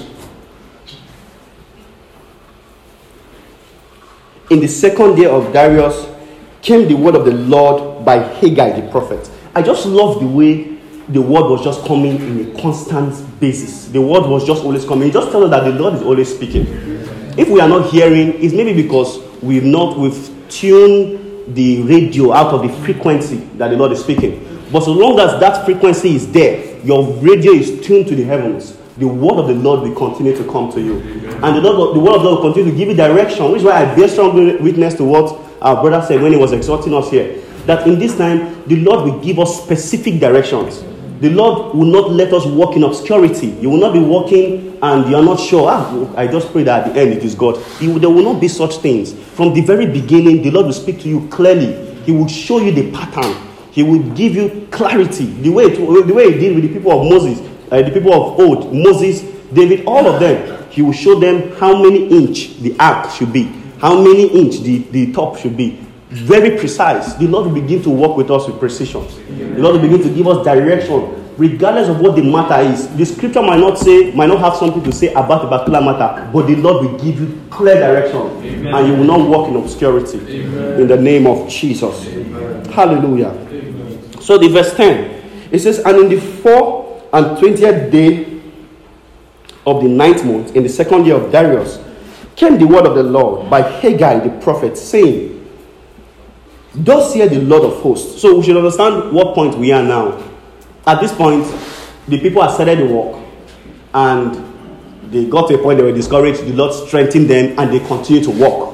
in the 2nd day of Darius, came the word of the Lord by Haggai the prophet." I just love the way the word was just coming in a constant basis. The word was just always coming. It just tells us that the Lord is always speaking. If we are not hearing, it's maybe because we've tuned the radio out of the frequency that the Lord is speaking. But so long as that frequency is there, your radio is tuned to the heavens, the word of the Lord will continue to come to you. And the word of the Lord will continue to give you direction, which is why I bear strong witness to what our brother said when he was exhorting us here. That in this time, the Lord will give us specific directions. The Lord will not let us walk in obscurity. You will not be walking and you are not sure. I just pray that at the end it is God. There will not be such things. From the very beginning, the Lord will speak to you clearly. He will show you the pattern. He will give you clarity. The way He did with the people of Moses, the people of old, Moses, David, all of them. He will show them how many inch the ark should be, how many inch the top should be. Very precise. The Lord will begin to work with us with precision. The Lord will begin to give us direction, regardless of what the matter is. The scripture might not have something to say about a particular matter, but the Lord will give you clear direction. Amen. And you will not walk in obscurity. Amen. In the name of Jesus. Amen. Hallelujah. Amen. So the verse 10, it says, "And in the 4th and 20th day of the 9th month, in the 2nd year of Darius, came the word of the Lord by Haggai the prophet, saying, Thus saith the Lord of hosts." So we should understand what point we are now. At this point, the people have started the work, and they got to a point they were discouraged. The Lord strengthened them, and they continue to walk.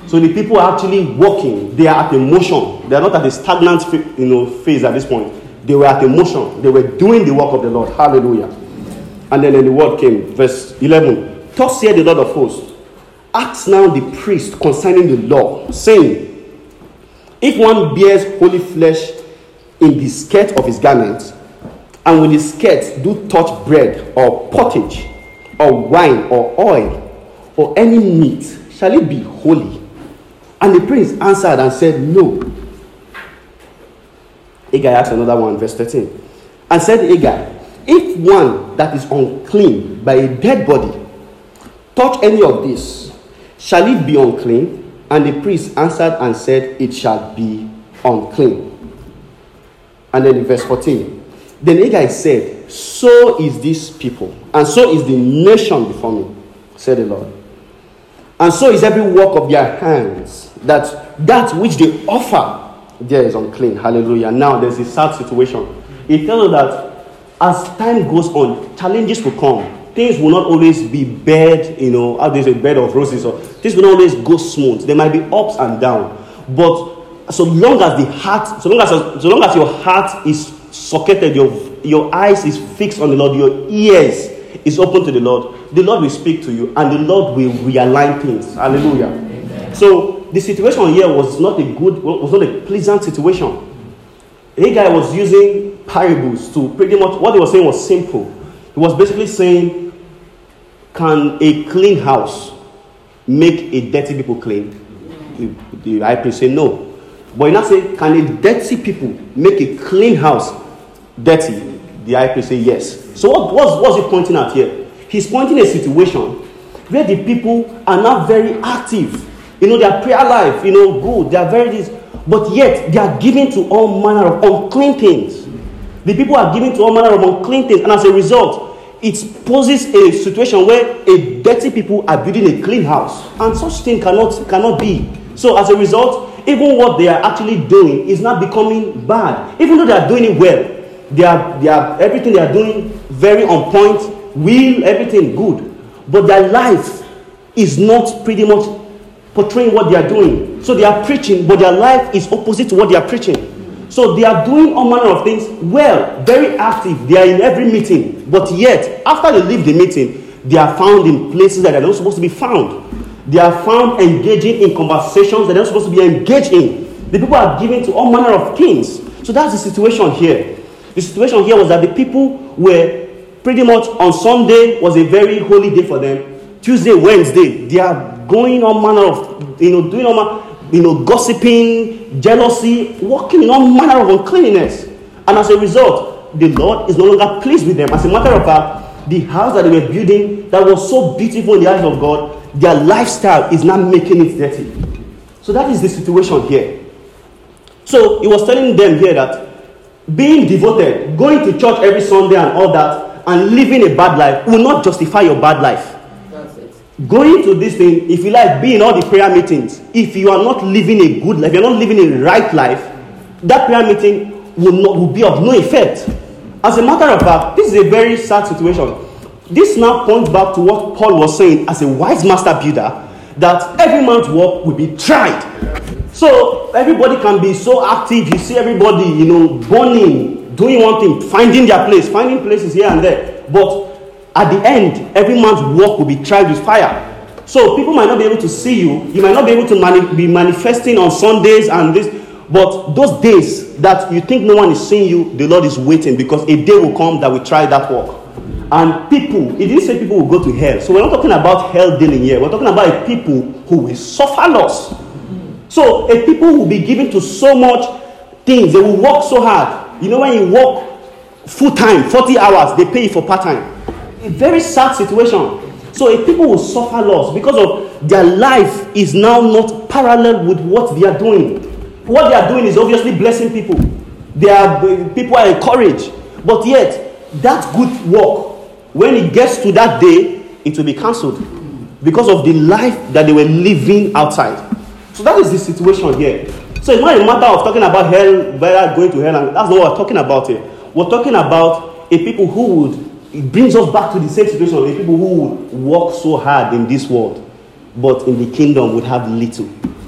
So the people are actually walking. They are at a motion. They are not at a stagnant phase at this point. They were at a motion. They were doing the work of the Lord. Hallelujah. And then the word came. Verse 11. Thus saith the Lord of hosts, ask now the priest concerning the law, saying, if one bears holy flesh in the skirt of his garment, and with his skirt do touch bread, or pottage, or wine, or oil, or any meat, shall it be holy? And the priest answered and said, no. Haggai asked another one, verse 13. And said Haggai, if one that is unclean by a dead body touch any of this, shall it be unclean? And the priest answered and said, it shall be unclean. And then in verse 14, then Haggai said, so is this people, and so is the nation before me, said the Lord. And so is every work of their hands, that which they offer there is unclean. Hallelujah. Now there's a sad situation. It tells us that as time goes on, challenges will come. Things will not always be bed, how there's a bed of roses, or things will not always go smooth. There might be ups and downs. But so long as the heart, so long as your heart is socketed, your eyes is fixed on the Lord, your ears is open to the Lord will speak to you, and the Lord will realign things. Hallelujah. Amen. So the situation here was not a pleasant situation. Haggai was using parables to pretty much, what he was saying was simple. He was basically saying, can a clean house make a dirty people clean? The high priest said no. But he now said, can a dirty people make a clean house dirty? The high priest said yes. So what's he pointing at here? He's pointing a situation where the people are not very active. Their prayer life, good. They are very but yet they are given to all manner of unclean things. The people are given to all manner of unclean things, and as a result, it poses a situation where a dirty people are building a clean house, and such thing cannot be. So as a result, even what they are actually doing is not becoming bad, even though they are doing it well. They are everything they are doing very on point, everything good, but their life is not pretty much portraying what they are doing. So they are preaching, but their life is opposite to what they are preaching. So they are doing all manner of things well, very active. They are in every meeting, but yet after they leave the meeting, they are found in places that they are not supposed to be found. They are found engaging in conversations that they are not supposed to be engaged in. The people are given to all manner of things. So that's the situation here. The situation here was that the people were pretty much on Sunday was a very holy day for them. Tuesday, Wednesday, they are going on manner of, doing all gossiping, jealousy, walking in all manner of uncleanness. And as a result, the Lord is no longer pleased with them. As a matter of fact, the house that they were building that was so beautiful in the eyes of God, their lifestyle is not making it dirty. So that is the situation here. So he was telling them here that being devoted, going to church every Sunday and all that, and living a bad life will not justify your bad life. That's it. Going to this thing, if you like, be in all the prayer meetings, if you are not living a good life, you're not living a right life, that prayer meeting will be of no effect. As a matter of fact, this is a very sad situation. This now points back to what Paul was saying as a wise master builder, that every man's work will be tried. So everybody can be so active. You see everybody, burning, doing one thing, finding their place, finding places here and there. But at the end, every man's work will be tried with fire. So people might not be able to see you. You might not be able to be manifesting on Sundays and this. But those days that you think no one is seeing you, the Lord is waiting, because a day will come that will try that work. And people, it didn't say people will go to hell. So we're not talking about hell dealing here. We're talking about a people who will suffer loss. So a people will be given to so much things. They will work so hard. When you work full time, 40 hours, they pay you for part time. A very sad situation. So a people will suffer loss because of their life is now not parallel with what they are doing. What they are doing is obviously blessing people. People are encouraged. But yet, that good work, when it gets to that day, it will be cancelled because of the life that they were living outside. So that is the situation here. So it's not a matter of talking about hell, whether going to hell, and that's not what we're talking about here. We're talking about a people who would, it brings us back to the same situation, a people who would work so hard in this world, but in the kingdom would have little.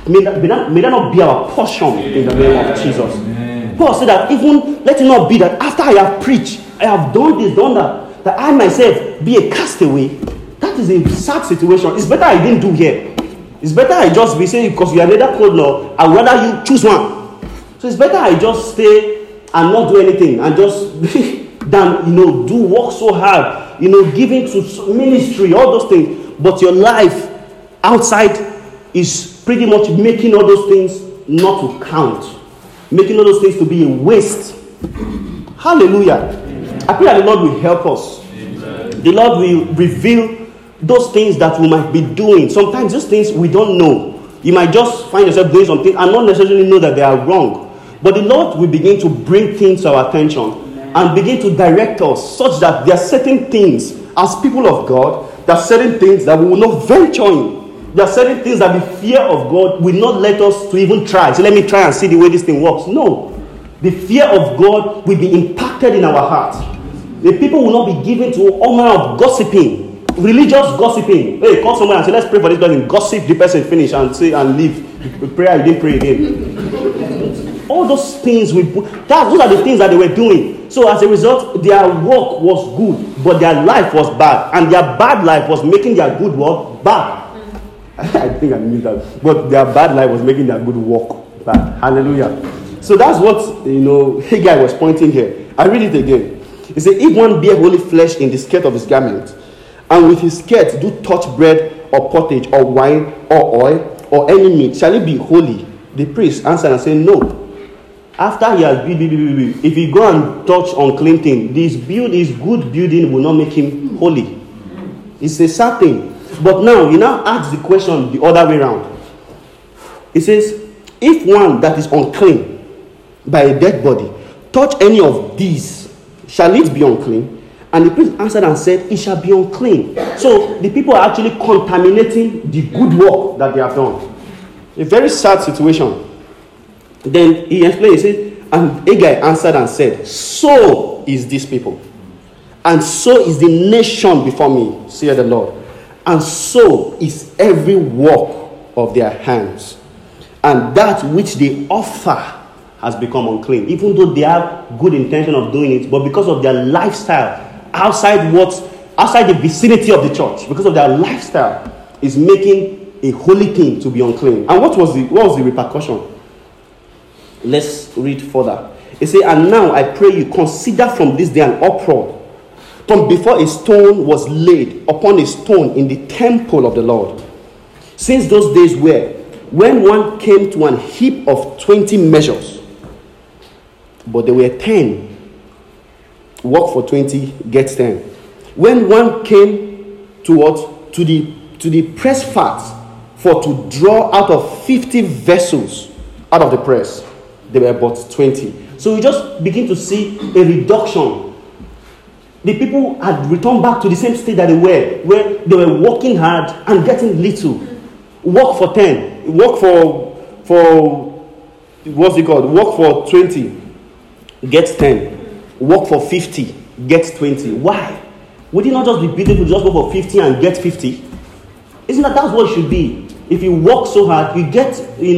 May that not be our portion in the name of Jesus. Amen. Paul said that even let it not be that after I have preached, I have done this, done that I myself be a castaway. That is a sad situation. It's better I didn't do here. It's better I just be saying, because we are neither cold nor, I'd rather you choose one. So it's better I just stay and not do anything and just than do work so hard, giving to ministry, all those things. But your life outside is pretty much making all those things not to count, making all those things to be a waste. Hallelujah. Amen. I pray that the Lord will help us. Amen. The Lord will reveal those things that we might be doing. Sometimes those things we don't know. You might just find yourself doing something and not necessarily know that they are wrong. But the Lord will begin to bring things to our attention and begin to direct us such that there are certain things as people of God, there are certain things that we will not venture in. There are certain things that the fear of God will not let us to even try. So let me try and see the way this thing works. No. The fear of God will be impacted in our hearts. The people will not be given to all manner of gossiping, religious gossiping. Hey, call someone and say, let's pray for this person. Gossip the person, finish and say and leave. The prayer, you didn't pray again. All those things, those are the things that they were doing. So as a result, their work was good, but their life was bad. And their bad life was making their good work bad. I think I knew that. But their bad life was making their good work bad. Hallelujah. So that's what, Haggai was pointing here. I read it again. He said, if one bear holy flesh in the skirt of his garment, and with his skirt do touch bread or pottage or wine or oil or any meat, shall it be holy? The priest answered and said, no. After he has built, if he go and touch unclean thing, this good building will not make him holy. It's a sad thing. But now, he now asks the question the other way around. He says, if one that is unclean by a dead body touch any of these, shall it be unclean? And the priest answered and said, it shall be unclean. So the people are actually contaminating the good work that they have done. A very sad situation. Then he explained, he said, and Haggai answered and said, so is this people, and so is the nation before me, saith the Lord. And so is every work of their hands. And that which they offer has become unclean. Even though they have good intention of doing it, but because of their lifestyle, outside the vicinity of the church, because of their lifestyle, is making a holy thing to be unclean. And what was the repercussion? Let's read further. It says, and now I pray you, consider from this day an uproar, from before a stone was laid upon a stone in the temple of the Lord. Since those days when one came to an heap of 20 measures, but there were 10. Work for 20, get 10. When one came to what? To the press fat, for to draw out of 50 vessels out of the press, there were about 20. So we just begin to see a reduction. The people had returned back to the same state that they were, where they were working hard and getting little. Work for 10. Work for what's it called? Work for 20. Get 10. Work for 50. Get 20. Why? Would it not just be beautiful to just work for 50 and get 50? Isn't that's what it should be? If you work so hard, you get,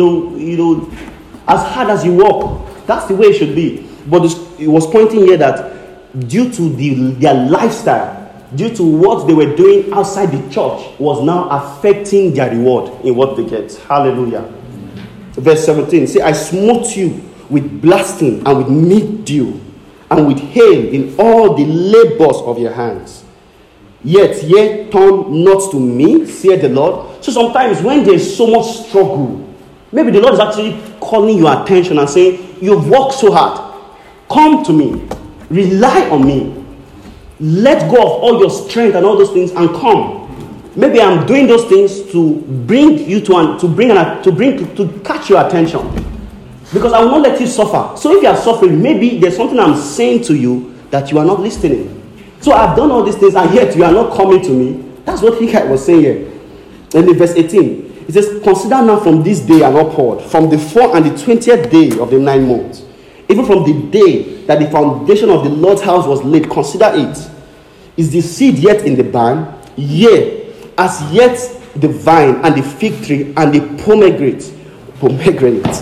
as hard as you work. That's the way it should be. But it was pointing here that due to their lifestyle, due to what they were doing outside the church, was now affecting their reward in what they get. Hallelujah. Verse 17, say, I smote you with blasting and with mildew and with hail in all the labors of your hands. Yet ye turn not to me, saith the Lord. So sometimes when there's so much struggle, maybe the Lord is actually calling your attention and saying, you've worked so hard. Come to me. Rely on me. Let go of all your strength and all those things and come. Maybe I'm doing those things to bring you to catch your attention, because I will not let you suffer. So if you are suffering, maybe there's something I'm saying to you that you are not listening. So I've done all these things and yet you are not coming to me. That's what Haggai was saying here. And in verse 18, it says, consider now from this day and upward, from the 4th and the 20th day of the 9 months, even from the day that the foundation of the Lord's house was laid, consider it. Is the seed yet in the barn? Yea, as yet the vine and the fig tree and the pomegranate pomegranate,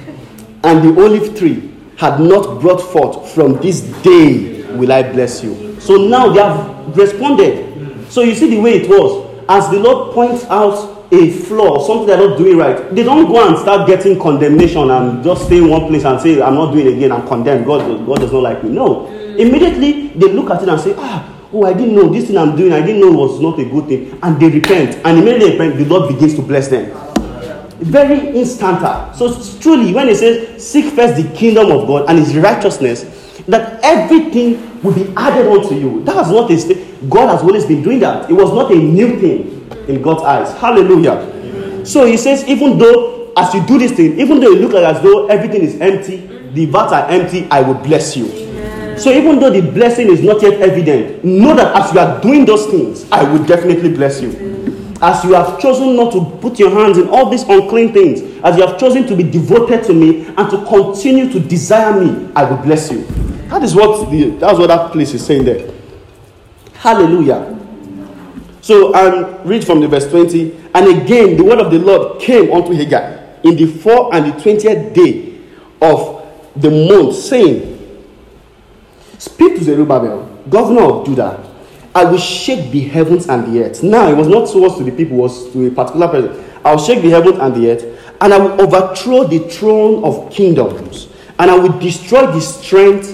and the olive tree had not brought forth, from this day will I bless you. So now they have responded. So you see the way it was. As the Lord points out a flaw, something they're not doing right, they don't go and start getting condemnation and just stay in one place and say, I'm not doing it again, I'm condemned, God does not like me. No. Immediately they look at it and say, I didn't know this thing I'm doing, I didn't know it was not a good thing. And they repent. And immediately they repent, the Lord begins to bless them. Very instanter. So truly, when it says, seek first the kingdom of God and his righteousness, that everything will be added unto you. That was not a state. God has always been doing that. It was not a new thing in God's eyes. Hallelujah. Amen. So he says, even though as you do this thing, even though it looks like as though everything is empty, the vats are empty, I will bless you. Amen. So even though the blessing is not yet evident, know that as you are doing those things, I will definitely bless you. As you have chosen not to put your hands in all these unclean things, as you have chosen to be devoted to me and to continue to desire me, I will bless you. That's what that place is saying there. Hallelujah. So, read from the verse 20. And again, the word of the Lord came unto Haggai in the 4th and the 20th day of the month, saying, speak to Zerubbabel, governor of Judah. I will shake the heavens and the earth. Now, it was not towards to the people, it was to a particular person. I will shake the heavens and the earth, and I will overthrow the throne of kingdoms, and I will destroy the strength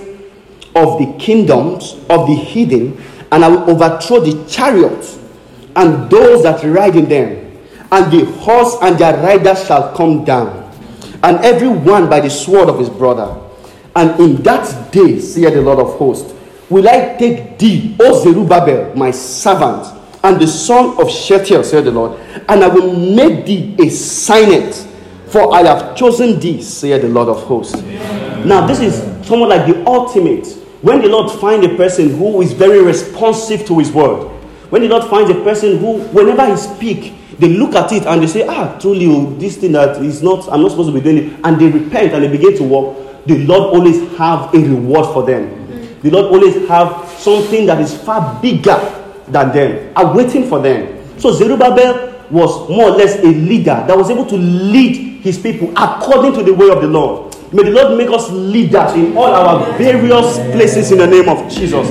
of the kingdoms of the heathen, and I will overthrow the chariots and those that ride in them, and the horse and their riders shall come down, and every one by the sword of his brother. And in that day, saith the Lord of hosts, will I take thee, O Zerubbabel, my servant, and the son of Shealtiel, saith the Lord, and I will make thee a signet, for I have chosen thee, saith the Lord of hosts. Amen. Now this is somewhat like the ultimate. When the Lord finds a person who is very responsive to his word, when the Lord finds a person who, whenever he speaks, they look at it and they say, truly, this thing that is not, I'm not supposed to be doing it, and they repent and they begin to walk, the Lord always have a reward for them. The Lord always have something that is far bigger than them, awaiting for them. So Zerubbabel was more or less a leader that was able to lead his people according to the way of the Lord. May the Lord make us leaders in all our various places in the name of Jesus.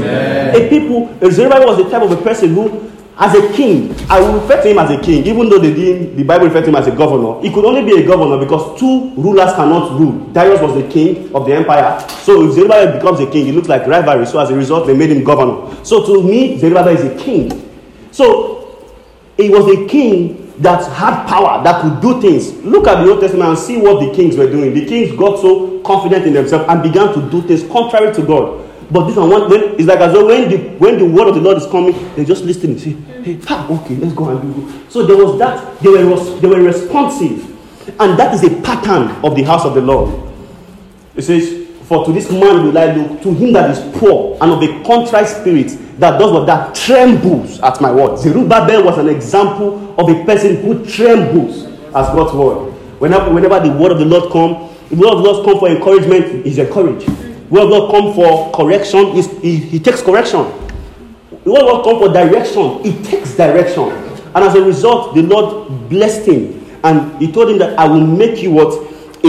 Zerubbabel was the type of a person who, as a king, I will refer to him as a king, even though the Bible referred to him as a governor. He could only be a governor because two rulers cannot rule. Darius was the king of the empire. So if Zerubbabel becomes a king, it looks like rivalry. So as a result, they made him governor. So to me, Zerubbabel is a king. So he was a king that had power, that could do things. Look at the Old Testament and see what the kings were doing. The kings got so confident in themselves and began to do things contrary to God. But this one, it's like as though when the word of the Lord is coming, they just listen and say, hey, okay, let's go and do it. So there was that, they were responsive. And that is a pattern of the house of the Lord. It says, for to this man will I look, to him that is poor and of a contrite spirit, that does what? That trembles at my word. Zerubbabel was an example of a person who trembles at God's word. Whenever the word of the Lord comes, the word of the Lord comes for encouragement, he's encouraged. The word of the Lord comes for correction, he takes correction. The word of the Lord comes for direction, he takes direction. And as a result, the Lord blessed him. And he told him that I will make you what?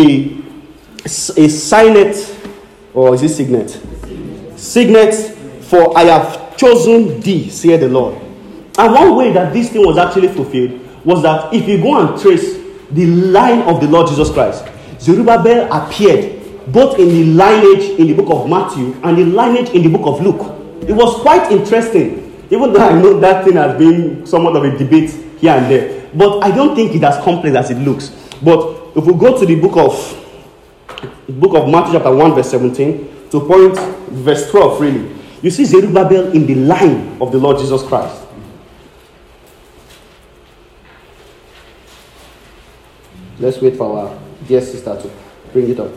A signet, or is it signet? Signet, for I have chosen thee, saith the Lord. And one way that this thing was actually fulfilled was that if you go and trace the line of the Lord Jesus Christ, Zerubbabel appeared both in the lineage in the book of Matthew and the lineage in the book of Luke. It was quite interesting, even though I know that thing has been somewhat of a debate here and there. But I don't think it's as complex as it looks. But if we go to the book of Matthew chapter 1 verse 17 to point verse 12 really, you see Zerubbabel in the line of the Lord Jesus Christ. Let's wait for our dear sister to bring it up.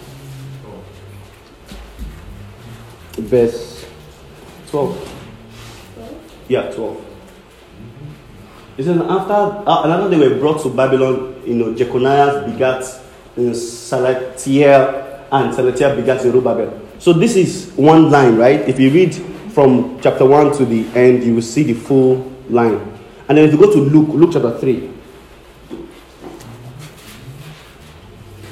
Verse 12. Yeah, 12. It says, after they were brought to Babylon, Jeconiah begat Salatiel, and Salatiel begat Zerubbabel. So this is one line, right? If you read from chapter 1 to the end, you will see the full line. And then if you go to Luke chapter 3.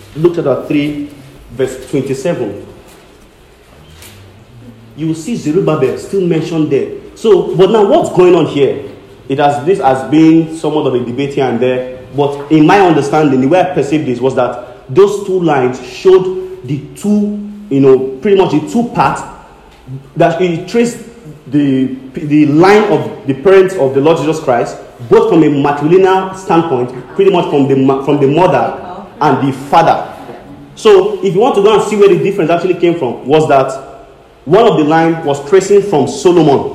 Luke chapter 3, verse 27. You will see Zerubbabel still mentioned there. So, but now what's going on here? This has been somewhat of a debate here and there. But in my understanding, the way I perceived this was that those two lines showed the two, pretty much the two parts that it traced the line of the parents of the Lord Jesus Christ, both from a matrilineal standpoint, pretty much from the mother and the father. So if you want to go and see where the difference actually came from, was that one of the lines was tracing from Solomon,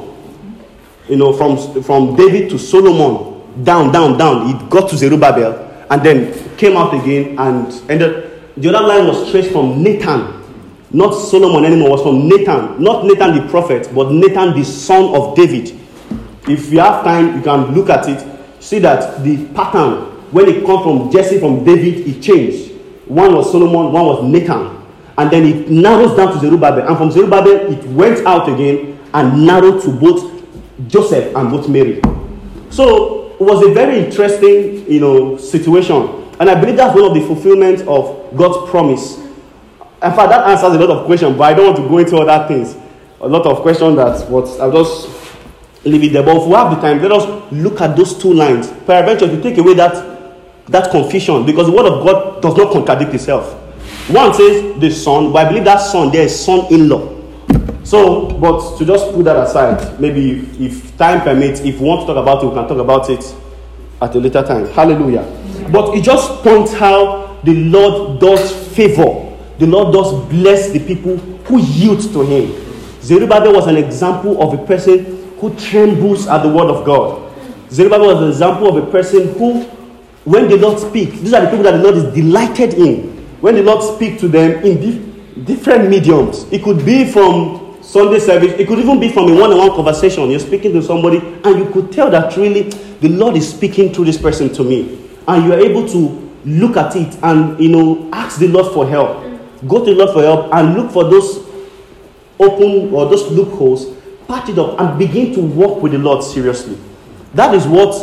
from David to Solomon, down. It got to Zerubbabel and then came out again and ended. The other line was traced from Nathan. Not Solomon anymore, was from Nathan. Not Nathan the prophet, but Nathan the son of David. If you have time, you can look at it. See that the pattern, when it comes from Jesse, from David, it changed. One was Solomon, one was Nathan. And then it narrows down to Zerubbabel. And from Zerubbabel, it went out again and narrowed to both Joseph and both Mary. So it was a very interesting, situation. And I believe that's one of the fulfillment of God's promise. In fact, that answers a lot of questions, but I don't want to go into other things. A lot of questions I'll just leave it there. But if we have the time, let us look at those two lines. Peradventure, to take away that confusion, because the word of God does not contradict itself. One says the son, but I believe that son there is son-in-law. So, but to just put that aside, maybe if time permits, if we want to talk about it, we can talk about it at a later time. Hallelujah. But it just points how the Lord does favor. The Lord does bless the people who yield to him. Zerubbabel was an example of a person who trembles at the word of God. Zerubbabel was an example of a person who, when the Lord speaks, these are the people that the Lord is delighted in. When the Lord speaks to them in different mediums, it could be from Sunday service, it could even be from a one-on-one conversation. You're speaking to somebody and you could tell that really the Lord is speaking through this person to me. And you are able to look at it and, ask the Lord for help. Go to the Lord for help and look for those open or those loopholes, patch it up and begin to walk with the Lord seriously. That is what,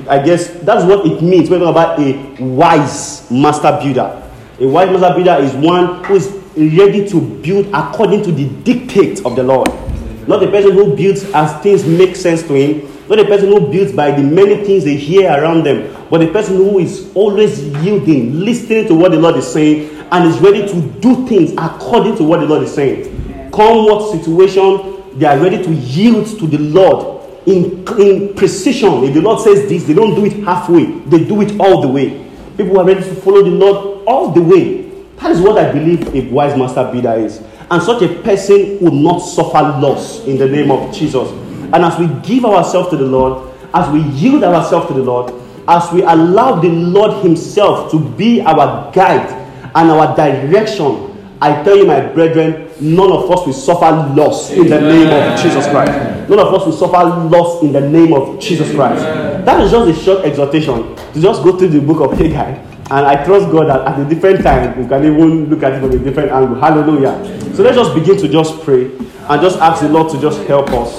that's what it means when we talk about a wise master builder. A wise master builder is one who is ready to build according to the dictate of the Lord. Not the person who builds as things make sense to him. Not the person who builds by the many things they hear around them. But the person who is always yielding, listening to what the Lord is saying, and is ready to do things according to what the Lord is saying. Come what situation, they are ready to yield to the Lord in precision. If the Lord says this, they don't do it halfway. They do it all the way. People are ready to follow the Lord all the way. That is what I believe a wise master builder is. And such a person will not suffer loss in the name of Jesus. And as we give ourselves to the Lord, as we yield ourselves to the Lord, as we allow the Lord himself to be our guide and our direction, I tell you, my brethren, none of us will suffer loss in the name of Jesus Christ. None of us will suffer loss in the name of Jesus Christ. That is just a short exhortation to just go through the book of Haggai. And I trust God that at a different time, we can even look at it from a different angle. Hallelujah. So let's just begin to just pray and just ask the Lord to just help us.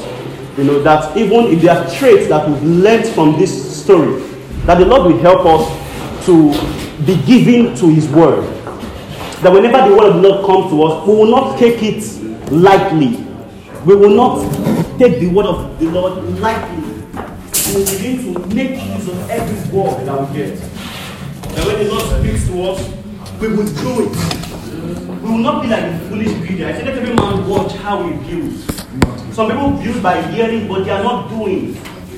That even if there are traits that we've learned from this story, that the Lord will help us to be given to his word. That whenever the word of the Lord comes to us, we will not take it lightly. We will not take the word of the Lord lightly. We will begin to make use of every word that we get. That when the Lord speaks to us, we will do it. We will not be like the foolish builder. I say let every man watch how he builds. Some people build by hearing, but they are not doing.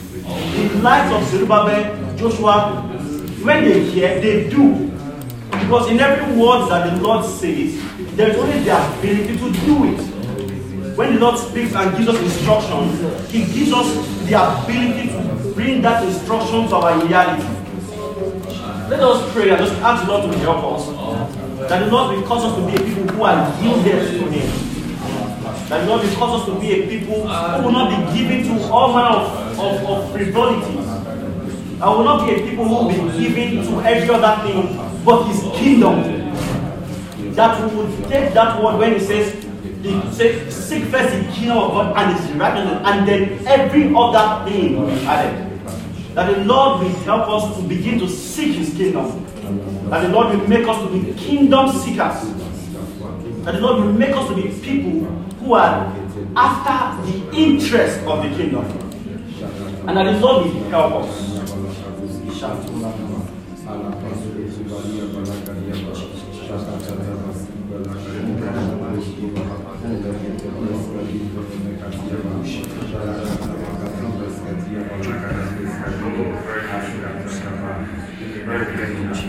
The lives of Zerubbabel, Joshua, when they hear, they do. Because in every word that the Lord says, there is only the ability to do it. When the Lord speaks and gives us instructions, he gives us the ability to bring that instruction to our reality. Let us pray and just ask the Lord to help us. That the Lord will cause us to be a people who are yielded to him. That the Lord will cause us to be a people who will not be given to all manner of frivolities. I will not be a people who will be given to every other thing but his kingdom. That we will take that word when he says, seek first the kingdom of God and his righteousness, and then every other thing will be added. That the Lord will help us to begin to seek His kingdom. That the Lord will make us to be kingdom seekers. That the Lord will make us to be people who are after the interest of the kingdom. And that the Lord will help us.